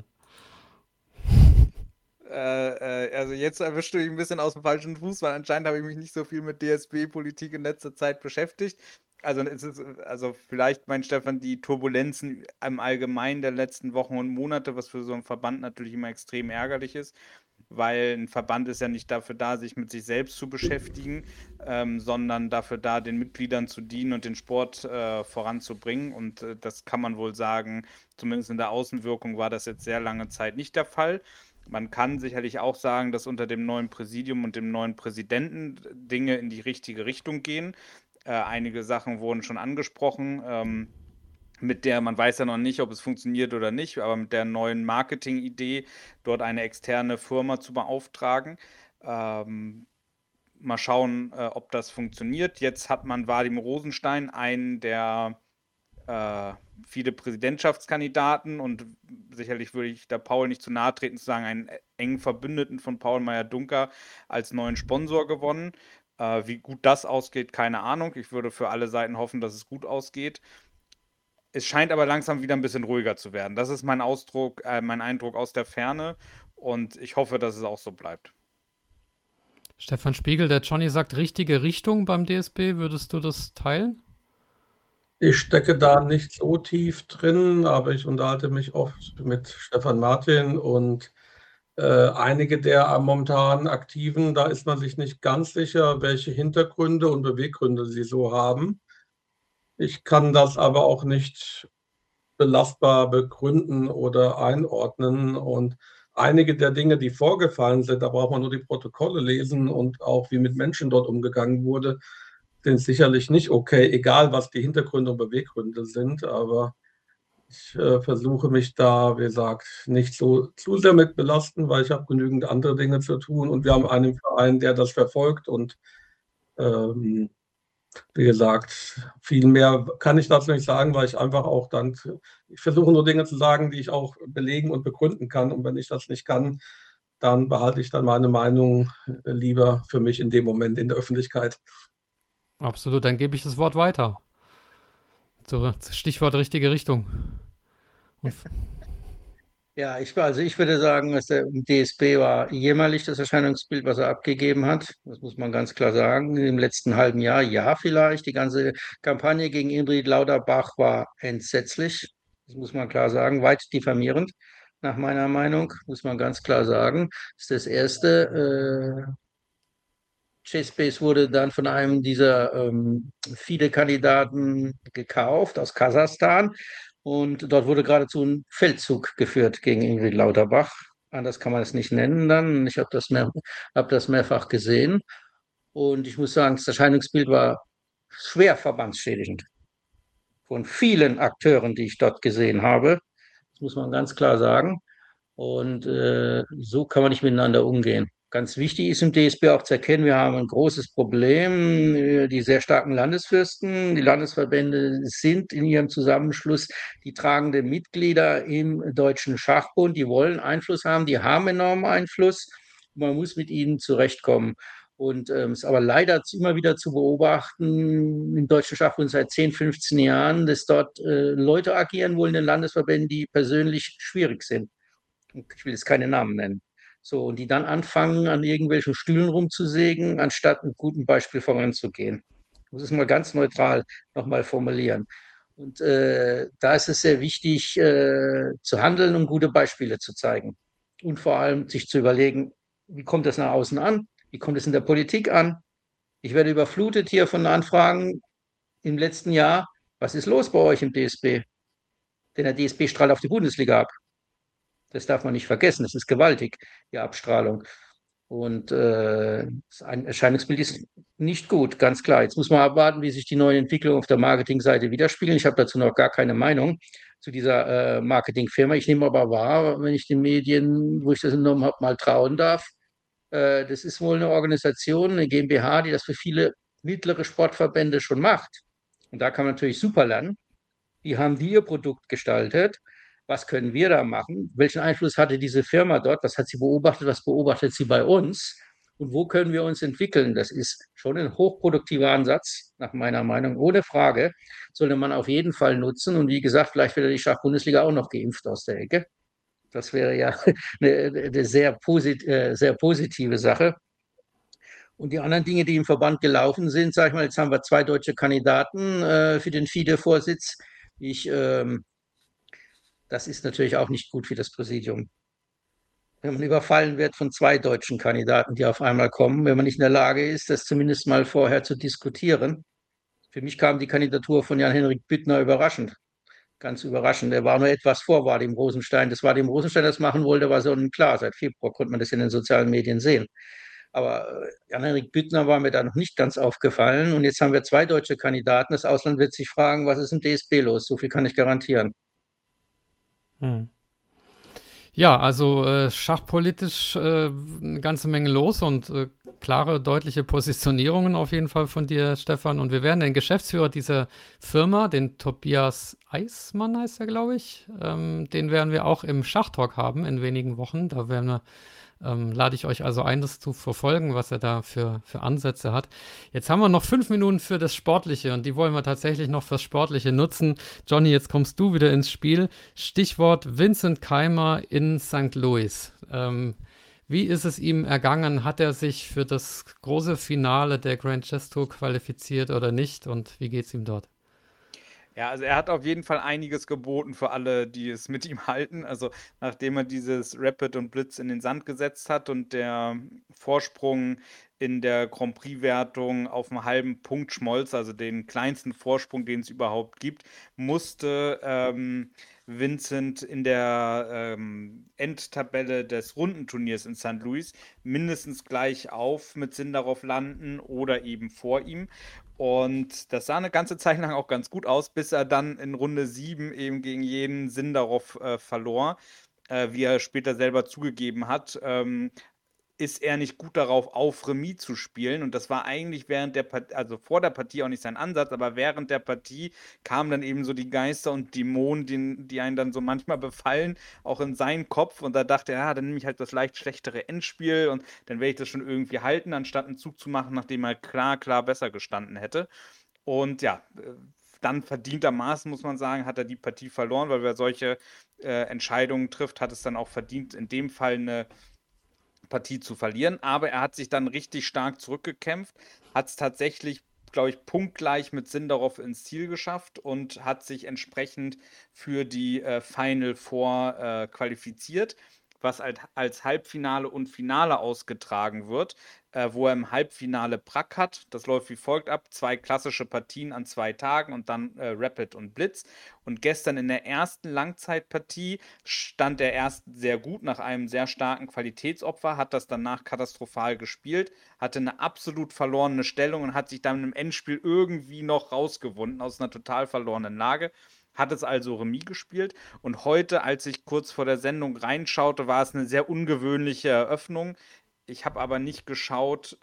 Also jetzt erwischst du mich ein bisschen aus dem falschen Fuß, weil anscheinend habe ich mich nicht so viel mit DSB-Politik in letzter Zeit beschäftigt. Also vielleicht meint Stefan die Turbulenzen im Allgemeinen der letzten Wochen und Monate, was für so einen Verband natürlich immer extrem ärgerlich ist, weil ein Verband ist ja nicht dafür da, sich mit sich selbst zu beschäftigen, sondern dafür da, den Mitgliedern zu dienen und den Sport voranzubringen. Und das kann man wohl sagen, zumindest in der Außenwirkung war das jetzt sehr lange Zeit nicht der Fall. Man kann sicherlich auch sagen, dass unter dem neuen Präsidium und dem neuen Präsidenten Dinge in die richtige Richtung gehen. Einige Sachen wurden schon angesprochen, mit der man weiß ja noch nicht, ob es funktioniert oder nicht, aber mit der neuen Marketing-Idee, dort eine externe Firma zu beauftragen. Mal schauen, ob das funktioniert. Jetzt hat man Vadim Rosenstein, einen der viele Präsidentschaftskandidaten und sicherlich würde ich da Paul nicht zu nahe treten, zu sagen, einen engen Verbündeten von Paul Meyer-Duncker als neuen Sponsor gewonnen. Wie gut das ausgeht, keine Ahnung. Ich würde für alle Seiten hoffen, dass es gut ausgeht. Es scheint aber langsam wieder ein bisschen ruhiger zu werden. Das ist mein Eindruck aus der Ferne und ich hoffe, dass es auch so bleibt. Stefan Spiegel, der Johnny sagt, richtige Richtung beim DSB. Würdest du das teilen? Ich stecke da nicht so tief drin, aber ich unterhalte mich oft mit Stefan Martin und einige der momentan Aktiven, da ist man sich nicht ganz sicher, welche Hintergründe und Beweggründe sie so haben. Ich kann das aber auch nicht belastbar begründen oder einordnen. Und einige der Dinge, die vorgefallen sind, da braucht man nur die Protokolle lesen und auch wie mit Menschen dort umgegangen wurde, sind sicherlich nicht okay, egal was die Hintergründe und Beweggründe sind. Aber ich versuche mich da, wie gesagt, nicht so zu sehr mit belasten, weil ich habe genügend andere Dinge zu tun. Und wir haben einen Verein, der das verfolgt. Und wie gesagt, viel mehr kann ich dazu nicht sagen, weil ich einfach auch dann, ich versuche nur Dinge zu sagen, die ich auch belegen und begründen kann. Und wenn ich das nicht kann, dann behalte ich dann meine Meinung lieber für mich in dem Moment in der Öffentlichkeit. Absolut, dann gebe ich das Wort weiter. So, Stichwort richtige Richtung. Und Ja, ich würde sagen, dass der DSB war jämmerlich, das Erscheinungsbild, was er abgegeben hat. Das muss man ganz klar sagen. Im letzten halben Jahr, ja, vielleicht. Die ganze Kampagne gegen Ingrid Lauterbach war entsetzlich. Das muss man klar sagen. Weit diffamierend, nach meiner Meinung, muss man ganz klar sagen. Das ist das Erste. Chessbase wurde dann von einem dieser FIDE-Kandidaten gekauft aus Kasachstan und dort wurde geradezu ein Feldzug geführt gegen Ingrid Lauterbach. Anders kann man es nicht nennen dann. Ich habe hab das mehrfach gesehen und ich muss sagen, das Erscheinungsbild war schwer verbandsschädigend von vielen Akteuren, die ich dort gesehen habe. Das muss man ganz klar sagen. Und so kann man nicht miteinander umgehen. Ganz wichtig ist im DSB auch zu erkennen, wir haben ein großes Problem, die sehr starken Landesfürsten. Die Landesverbände sind in ihrem Zusammenschluss die tragenden Mitglieder im Deutschen Schachbund. Die wollen Einfluss haben, die haben enormen Einfluss. Man muss mit ihnen zurechtkommen. Und es ist aber leider immer wieder zu beobachten im Deutschen Schachbund seit 10, 15 Jahren, dass dort Leute agieren wollen in den Landesverbänden, die persönlich schwierig sind. Ich will jetzt keine Namen nennen. So, und die dann anfangen, an irgendwelchen Stühlen rumzusägen, anstatt mit gutem Beispiel voranzugehen. Ich muss es mal ganz neutral nochmal formulieren. Und da ist es sehr wichtig, zu handeln und gute Beispiele zu zeigen. Und vor allem sich zu überlegen, wie kommt das nach außen an? Wie kommt es in der Politik an? Ich werde überflutet hier von Anfragen im letzten Jahr. Was ist los bei euch im DSB? Denn der DSB strahlt auf die Bundesliga ab. Das darf man nicht vergessen. Das ist gewaltig, die Abstrahlung. Und ein Erscheinungsbild ist nicht gut, ganz klar. Jetzt muss man abwarten, wie sich die neuen Entwicklungen auf der Marketingseite widerspiegeln. Ich habe dazu noch gar keine Meinung zu dieser Marketingfirma. Ich nehme aber wahr, wenn ich den Medien, wo ich das entnommen habe, mal trauen darf, das ist wohl eine Organisation, eine GmbH, die das für viele mittlere Sportverbände schon macht. Und da kann man natürlich super lernen. Wie haben die ihr Produkt gestaltet? Was können wir da machen? Welchen Einfluss hatte diese Firma dort? Was hat sie beobachtet? Was beobachtet sie bei uns? Und wo können wir uns entwickeln? Das ist schon ein hochproduktiver Ansatz, nach meiner Meinung. Ohne Frage sollte man auf jeden Fall nutzen. Und wie gesagt, vielleicht wird die Schachbundesliga auch noch geimpft aus der Ecke. Das wäre ja eine sehr positive Sache. Und die anderen Dinge, die im Verband gelaufen sind, sage ich mal, jetzt haben wir 2 deutsche Kandidaten für den FIDE-Vorsitz. Das ist natürlich auch nicht gut für das Präsidium. Wenn man überfallen wird von 2 deutschen Kandidaten, die auf einmal kommen, wenn man nicht in der Lage ist, das zumindest mal vorher zu diskutieren. Für mich kam die Kandidatur von Jan-Henrik Büttner überraschend. Ganz überraschend. Er war nur etwas vor Vadim Rosenstein. Das Vadim Rosenstein das machen wollte, war sonnenklar. Seit Februar konnte man das in den sozialen Medien sehen. Aber Jan-Henrik Büttner war mir da noch nicht ganz aufgefallen. Und jetzt haben wir 2 deutsche Kandidaten. Das Ausland wird sich fragen, was ist im DSB los? So viel kann ich garantieren. Hm. Ja, also schachpolitisch eine ganze Menge los und klare, deutliche Positionierungen auf jeden Fall von dir, Stefan. Und wir werden den Geschäftsführer dieser Firma, den Tobias Eismann heißt er, glaube ich, den werden wir auch im Schachtalk haben in wenigen Wochen. Da werden wir lade ich euch also ein, das zu verfolgen, was er da für Ansätze hat. Jetzt haben wir noch 5 Minuten für das Sportliche und die wollen wir tatsächlich noch fürs Sportliche nutzen. Johnny, jetzt kommst du wieder ins Spiel. Stichwort Vincent Keimer in St. Louis. Wie ist es ihm ergangen? Hat er sich für das große Finale der Grand Chess Tour qualifiziert oder nicht? Und wie geht es ihm dort? Ja, also er hat auf jeden Fall einiges geboten für alle, die es mit ihm halten. Also nachdem er dieses Rapid und Blitz in den Sand gesetzt hat und der Vorsprung in der Grand Prix-Wertung auf einen halben Punkt schmolz, also den kleinsten Vorsprung, den es überhaupt gibt, musste Vincent in der Endtabelle des Rundenturniers in St. Louis mindestens gleich auf mit Sindarov landen oder eben vor ihm. Und das sah eine ganze Zeit lang auch ganz gut aus, bis er dann in Runde 7 eben gegen jeden Sindarov verlor. Wie er später selber zugegeben hat, ist er nicht gut darauf, auf Remis zu spielen. Und das war eigentlich während der Partie, also vor der Partie auch nicht sein Ansatz, aber während der Partie kamen dann eben so die Geister und Dämonen, die einen dann so manchmal befallen, auch in seinen Kopf. Und da dachte er, ja, dann nehme ich halt das leicht schlechtere Endspiel und dann werde ich das schon irgendwie halten, anstatt einen Zug zu machen, nachdem er klar besser gestanden hätte. Und ja, dann verdientermaßen, muss man sagen, hat er die Partie verloren, weil wer solche Entscheidungen trifft, hat es dann auch verdient, in dem Fall eine Partie zu verlieren, aber er hat sich dann richtig stark zurückgekämpft, hat es tatsächlich, glaube ich, punktgleich mit Sindarov ins Ziel geschafft und hat sich entsprechend für die Final Four qualifiziert, was als Halbfinale und Finale ausgetragen wird, wo er im Halbfinale Prag hat. Das läuft wie folgt ab: 2 klassische Partien an 2 Tagen und dann Rapid und Blitz. Und gestern in der ersten Langzeitpartie stand er erst sehr gut nach einem sehr starken Qualitätsopfer, hat das danach katastrophal gespielt, hatte eine absolut verlorene Stellung und hat sich dann im Endspiel irgendwie noch rausgewunden aus einer total verlorenen Lage. Hat es also Remis gespielt. Und heute, als ich kurz vor der Sendung reinschaute, war es eine sehr ungewöhnliche Eröffnung. Ich habe aber nicht geschaut,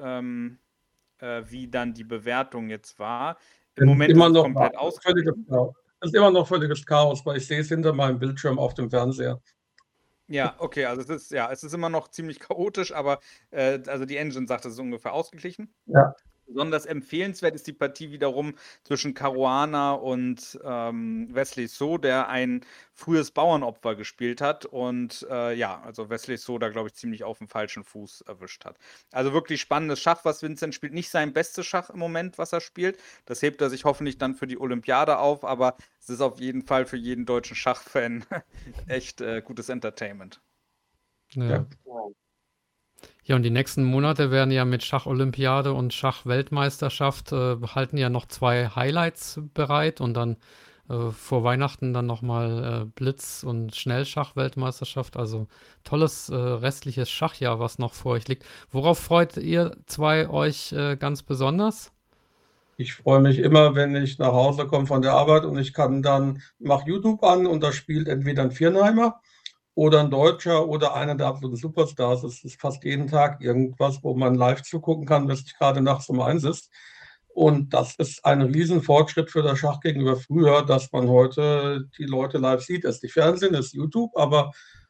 wie dann die Bewertung jetzt war. Im Moment Immer ist es noch komplett ausgeglichen. Es ist immer noch völliges Chaos, weil ich sehe es hinter meinem Bildschirm auf dem Fernseher. Ja, okay, also es ist immer noch ziemlich chaotisch, aber also die Engine sagt, es ist ungefähr ausgeglichen. Ja. Besonders empfehlenswert ist die Partie wiederum zwischen Caruana und Wesley So, der ein frühes Bauernopfer gespielt hat und ja, also Wesley So da, glaube ich, ziemlich auf dem falschen Fuß erwischt hat. Also wirklich spannendes Schach, was Vincent spielt. Nicht sein bestes Schach im Moment, was er spielt. Das hebt er sich hoffentlich dann für die Olympiade auf, aber es ist auf jeden Fall für jeden deutschen Schachfan echt gutes Entertainment. Ja. Ja, und die nächsten Monate werden ja mit Schacholympiade und Schachweltmeisterschaft halten ja noch 2 Highlights bereit und dann vor Weihnachten dann nochmal Blitz- und Schnellschach-Weltmeisterschaft. Also tolles restliches Schachjahr, was noch vor euch liegt. Worauf freut ihr 2 euch ganz besonders? Ich freue mich immer, wenn ich nach Hause komme von der Arbeit und ich kann dann, mache YouTube an und da spielt entweder ein Vierheimer oder ein Deutscher oder einer der absoluten Superstars. Es ist fast jeden Tag irgendwas, wo man live zugucken kann, bis sich gerade nachts um 1 ist. Und das ist ein Riesenfortschritt für das Schach gegenüber früher, dass man heute die Leute live sieht. Es ist nicht Fernsehen, es ist YouTube, aber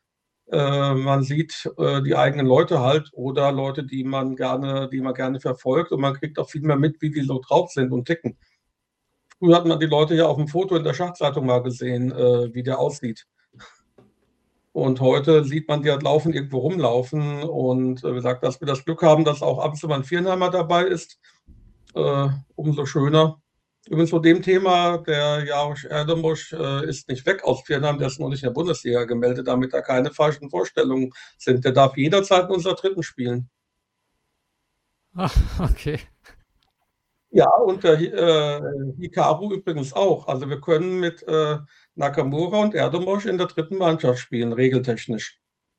man sieht die eigenen Leute halt oder Leute, die man gerne verfolgt und man kriegt auch viel mehr mit, wie die so drauf sind und ticken. Früher hat man die Leute ja auf dem Foto in der Schachzeitung mal gesehen, wie der aussieht. Und heute sieht man die halt irgendwo rumlaufen. Und wie gesagt, dass wir das Glück haben, dass auch ab und zu mal ein Vierheimer dabei ist, umso schöner. Übrigens zu dem Thema, der Jarosz Erdomosch ist nicht weg aus Vierheim, der ist noch nicht in der Bundesliga gemeldet, damit da keine falschen Vorstellungen sind. Der darf jederzeit in unserer dritten spielen. Ah, okay. Ja, und der Hikaru übrigens auch. Also wir können mit Nakamura und Erdomosch in der dritten Mannschaft spielen, regeltechnisch.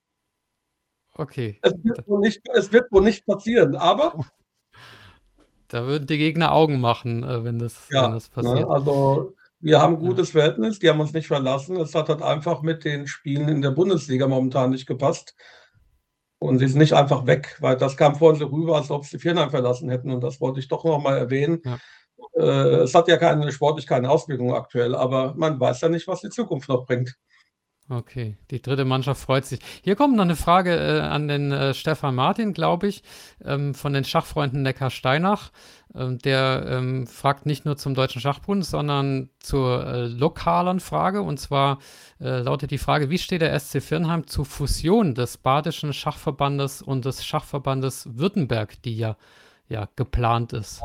Okay. Es wird wohl nicht passieren, aber Da würden die Gegner Augen machen, wenn das ja, passiert. also Wir haben ein Ja, gutes Verhältnis, die haben uns nicht verlassen. Es hat halt einfach mit den Spielen in der Bundesliga momentan nicht gepasst. Und sie sind nicht einfach weg, weil das kam vorhin so rüber, als ob sie Viernheim verlassen hätten. Und das wollte ich doch noch mal erwähnen. ja. Es hat ja sportlich keine Auswirkungen aktuell, aber man weiß ja nicht, was die Zukunft noch bringt. Okay, die dritte Mannschaft freut sich. Hier kommt noch eine Frage an den Stefan Martin, glaube ich, von den Schachfreunden Neckar-Steinach. Der fragt nicht nur zum Deutschen Schachbund, sondern zur lokalen Frage. Und zwar lautet die Frage, wie steht der SC Viernheim zur Fusion des Badischen Schachverbandes und des Schachverbandes Württemberg, die ja geplant ist?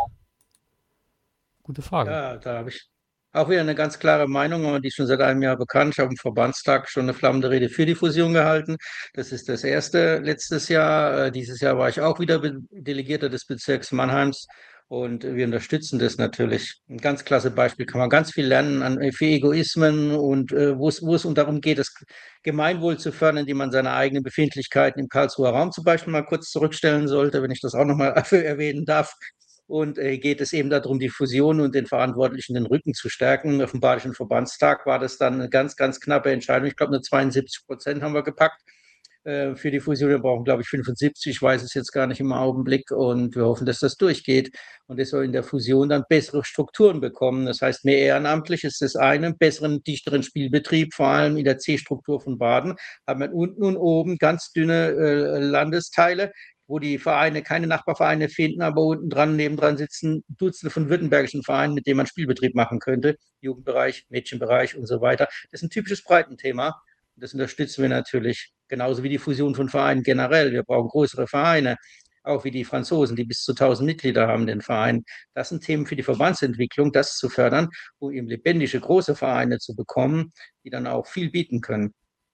Gute Frage. Ja, da habe ich auch wieder eine ganz klare Meinung, aber die ist schon seit einem Jahr bekannt. Ich habe am Verbandstag schon eine flammende Rede für die Fusion gehalten. Das ist das erste letztes Jahr. Dieses Jahr war ich auch wieder Delegierter des Bezirks Mannheims und wir unterstützen das natürlich. Ein ganz klasse Beispiel, kann man ganz viel lernen für Egoismen und wo es darum geht, das Gemeinwohl zu fördern, indem man seine eigenen Befindlichkeiten im Karlsruher Raum zum Beispiel mal kurz zurückstellen sollte, wenn ich das auch nochmal erwähnen darf. Und geht es eben darum, die Fusion und den Verantwortlichen den Rücken zu stärken. Auf dem Badischen Verbandstag war das dann eine ganz, ganz knappe Entscheidung. Ich glaube, nur 72% haben wir gepackt für die Fusion. Wir brauchen, glaube ich, 75. Ich weiß es jetzt gar nicht im Augenblick. Und wir hoffen, dass das durchgeht. Und es soll in der Fusion dann bessere Strukturen bekommen. Das heißt, mehr ehrenamtlich ist das eine, besseren, dichteren Spielbetrieb, vor allem in der C-Struktur von Baden, haben wir unten und oben ganz dünne Landesteile, wo die Vereine keine Nachbarvereine finden, aber unten dran, nebendran sitzen Dutzende von württembergischen Vereinen, mit denen man Spielbetrieb machen könnte. Jugendbereich, Mädchenbereich und so weiter. Das ist ein typisches Breitenthema. Das unterstützen wir natürlich, genauso wie die Fusion von Vereinen generell. Wir brauchen größere Vereine, auch wie die Franzosen, die bis zu 1000 Mitglieder haben, den Verein. Das sind Themen für die Verbandsentwicklung, das zu fördern, um eben lebendige, große Vereine zu bekommen, die dann auch viel bieten können.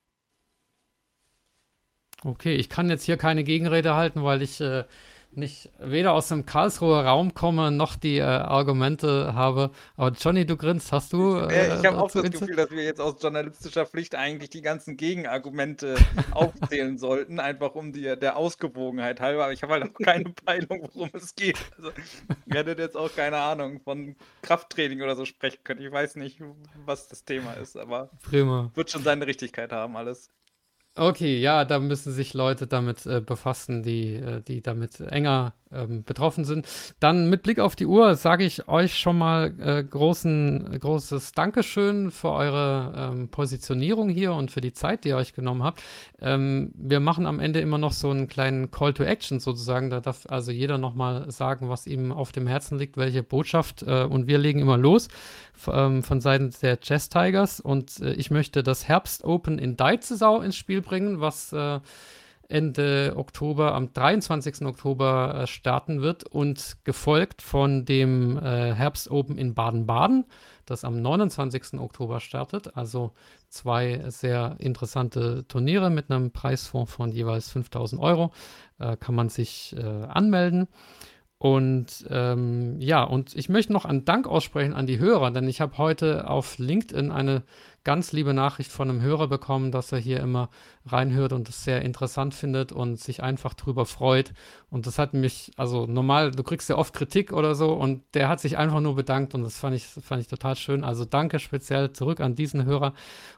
Okay, ich kann jetzt hier keine Gegenrede halten, weil ich nicht weder aus dem Karlsruher Raum komme, noch die Argumente habe. Aber Johnny, du grinst, hast du Ich habe auch dazu das Insight? Gefühl, dass wir jetzt aus journalistischer Pflicht eigentlich die ganzen Gegenargumente aufzählen sollten, einfach um der Ausgewogenheit halber. Aber ich habe halt auch keine Peilung, worum es geht. Also, ihr hättet jetzt auch keine Ahnung von Krafttraining oder so sprechen können. Ich weiß nicht, was das Thema ist, aber Prima. wird schon seine Richtigkeit haben, alles. Okay, ja, da müssen sich Leute damit befassen, die damit enger betroffen sind. Dann mit Blick auf die Uhr sage ich euch schon mal großes Dankeschön für eure Positionierung hier und für die Zeit, die ihr euch genommen habt. Wir machen am Ende immer noch so einen kleinen Call to Action sozusagen. Da darf also jeder nochmal sagen, was ihm auf dem Herzen liegt, welche Botschaft. Und wir legen immer los von Seiten der Jazz Tigers. Und ich möchte das Herbst Open in Deizesau ins Spiel bringen, was Ende Oktober, am 23. Oktober starten wird und gefolgt von dem Herbst Open in Baden-Baden, das am 29. Oktober startet. Also zwei sehr interessante Turniere mit einem Preisfonds von jeweils 5.000 Euro. Kann man sich anmelden. Und ja, und ich möchte noch einen Dank aussprechen an die Hörer, denn ich habe heute auf LinkedIn eine ganz liebe Nachricht von einem Hörer bekommen, dass er hier immer reinhört und es sehr interessant findet und sich einfach drüber freut. Und das hat mich, also normal, du kriegst ja oft Kritik oder so und der hat sich einfach nur bedankt und das fand ich total schön. Also danke speziell zurück an diesen Hörer,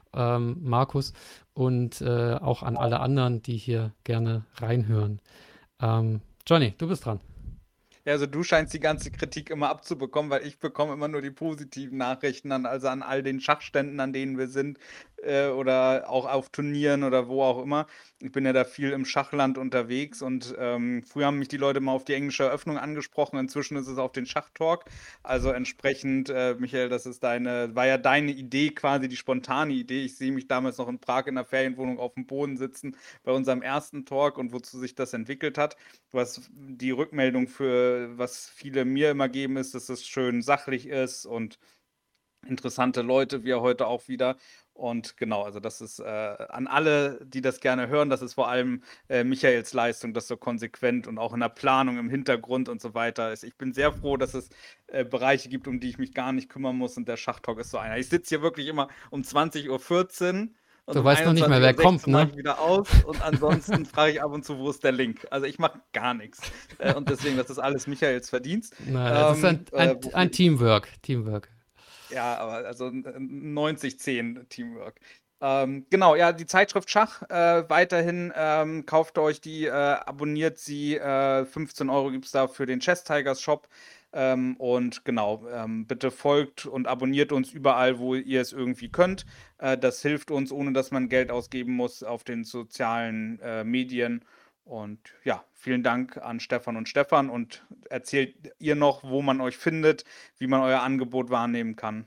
Markus, und auch an alle anderen, die hier gerne reinhören. Johnny, du bist dran. Ja, also du scheinst die ganze Kritik immer abzubekommen, weil ich bekomme immer nur die positiven Nachrichten also an all den Schachständen, an denen wir sind, oder auch auf Turnieren oder wo auch immer. Ich bin ja da viel im Schachland unterwegs und früher haben mich die Leute mal auf die englische Eröffnung angesprochen, inzwischen ist es auf den Schachtalk. Also entsprechend, Michael, war ja deine Idee quasi, die spontane Idee. Ich sehe mich damals noch in Prag in der Ferienwohnung auf dem Boden sitzen bei unserem ersten Talk und wozu sich das entwickelt hat. Was die Rückmeldung was viele mir immer geben, ist, dass es schön sachlich ist und interessante Leute, wie heute auch wieder. Und genau, also das ist an alle, die das gerne hören, das ist vor allem Michaels Leistung, das so konsequent und auch in der Planung im Hintergrund und so weiter ist. Ich bin sehr froh, dass es Bereiche gibt, um die ich mich gar nicht kümmern muss und der Schachtalk ist so einer. Ich sitze hier wirklich immer um 20.14 Uhr und Du um weißt noch nicht mehr, wer 21:16 kommt, mache ne? ich wieder aus und ansonsten frage ich ab und zu, wo ist der Link? Also ich mache gar nichts. Und deswegen, das ist alles Michaels Verdienst. Na, das ist ein Wofür Teamwork. Ja, aber also 90-10 Teamwork. Genau, ja, die Zeitschrift Schach weiterhin kauft euch die, abonniert sie. 15 Euro gibt es da für den Chess Tigers Shop. Und genau, bitte folgt und abonniert uns überall, wo ihr es irgendwie könnt. Das hilft uns, ohne dass man Geld ausgeben muss auf den sozialen Medien. Und ja, vielen Dank an Stefan und Stefan. Und erzählt ihr noch, wo man euch findet, wie man euer Angebot wahrnehmen kann.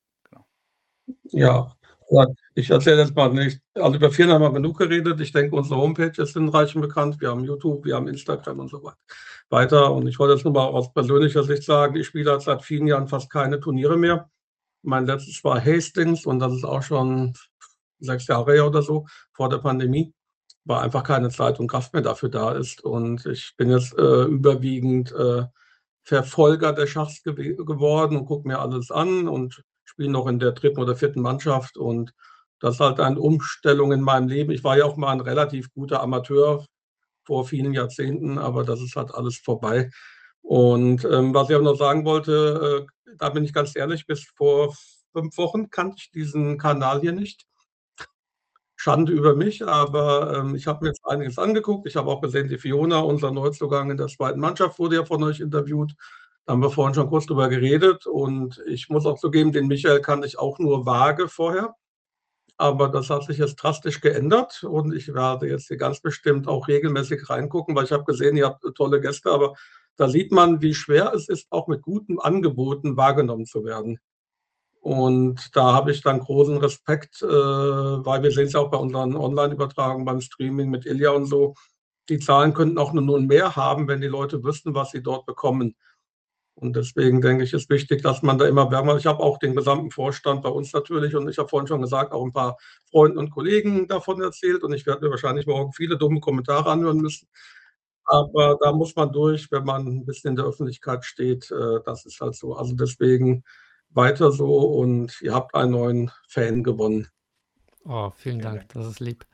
Ja, ich erzähle jetzt mal nicht. Also über Firmen haben wir genug geredet. Ich denke, unsere Homepage ist hinreichend bekannt. Wir haben YouTube, wir haben Instagram und so weiter. Und ich wollte jetzt nur mal aus persönlicher Sicht sagen, ich spiele seit vielen Jahren fast keine Turniere mehr. Mein letztes war Hastings und das ist auch schon 6 Jahre her oder so, vor der Pandemie, weil einfach keine Zeit und Kraft mehr dafür da ist. Und ich bin jetzt überwiegend Verfolger der Schachs geworden und gucke mir alles an und spiele noch in der 3. oder 4. Mannschaft. Und das ist halt eine Umstellung in meinem Leben. Ich war ja auch mal ein relativ guter Amateur vor vielen Jahrzehnten, aber das ist halt alles vorbei. Und was ich auch noch sagen wollte, da bin ich ganz ehrlich, bis vor 5 Wochen kannte ich diesen Kanal hier nicht. Schande über mich, aber ich habe mir jetzt einiges angeguckt. Ich habe auch gesehen, die Fiona, unser Neuzugang in der 2. Mannschaft, wurde ja von euch interviewt. Da haben wir vorhin schon kurz drüber geredet. Und ich muss auch zugeben, den Michael kannte ich auch nur vage vorher. Aber das hat sich jetzt drastisch geändert und ich werde jetzt hier ganz bestimmt auch regelmäßig reingucken, weil ich habe gesehen, ihr habt tolle Gäste, aber da sieht man, wie schwer es ist, auch mit guten Angeboten wahrgenommen zu werden. Und da habe ich dann großen Respekt, weil wir sehen es ja auch bei unseren Online-Übertragungen, beim Streaming mit Ilja und so. Die Zahlen könnten auch nur mehr haben, wenn die Leute wüssten, was sie dort bekommen. Und deswegen denke ich, ist wichtig, dass man da immer wärmer. Ich habe auch den gesamten Vorstand bei uns natürlich und ich habe vorhin schon gesagt, auch ein paar Freunden und Kollegen davon erzählt und ich werde mir wahrscheinlich morgen viele dumme Kommentare anhören müssen. Aber da muss man durch, wenn man ein bisschen in der Öffentlichkeit steht. Das ist halt so. Also deswegen weiter so und ihr habt einen neuen Fan gewonnen. Oh, vielen Vielen Dank, Dank. das ist lieb.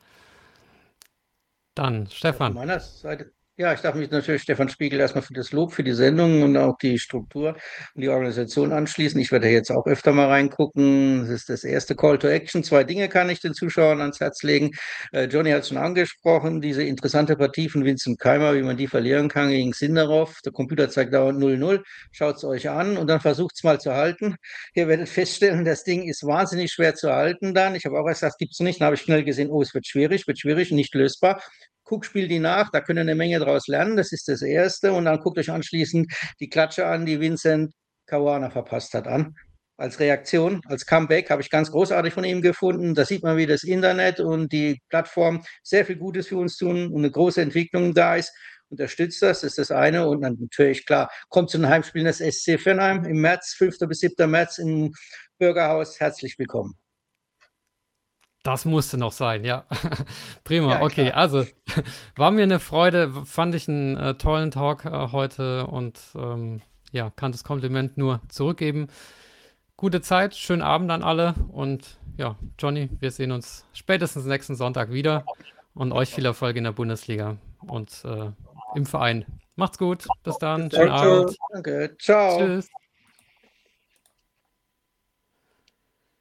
Dann, Von Stefan. meiner Seite, ja, ich darf mich natürlich Stefan Spiegel erstmal für das Lob, für die Sendung und auch die Struktur und die Organisation anschließen. Ich werde jetzt auch öfter mal reingucken. Das ist das erste Call to Action. 2 Dinge kann ich den Zuschauern ans Herz legen. Johnny hat es schon angesprochen, diese interessante Partie von Vincent Keimer, wie man die verlieren kann gegen Sindarov. Der Computer zeigt dauernd 0-0. Schaut es euch an und dann versucht es mal zu halten. Ihr werdet feststellen, das Ding ist wahnsinnig schwer zu halten dann. Ich habe auch erst gesagt, gibt es nicht. Dann habe ich schnell gesehen, oh, es wird schwierig, nicht lösbar. Guck, spiel die nach, da könnt ihr eine Menge daraus lernen, das ist das Erste. Und dann guckt euch anschließend die Klatsche an, die Vincent Caruana verpasst hat, an. Als Reaktion, als Comeback habe ich ganz großartig von ihm gefunden. Da sieht man, wie das Internet und die Plattform sehr viel Gutes für uns tun und eine große Entwicklung da ist. Unterstützt das ist das eine. Und dann natürlich, klar, kommt zu den Heimspielen des SC Vennheim im März, 5. bis 7. März im Bürgerhaus. Herzlich willkommen. Das musste noch sein, ja. Prima, Ja, okay, klar. also war mir eine Freude, fand ich einen tollen Talk heute und ja, kann das Kompliment nur zurückgeben. Gute Zeit, schönen Abend an alle und ja, Johnny, wir sehen uns spätestens nächsten Sonntag wieder und euch viel Erfolg in der Bundesliga und im Verein. Macht's gut, bis dann, schönen Danke. Abend. Danke, ciao. Tschüss.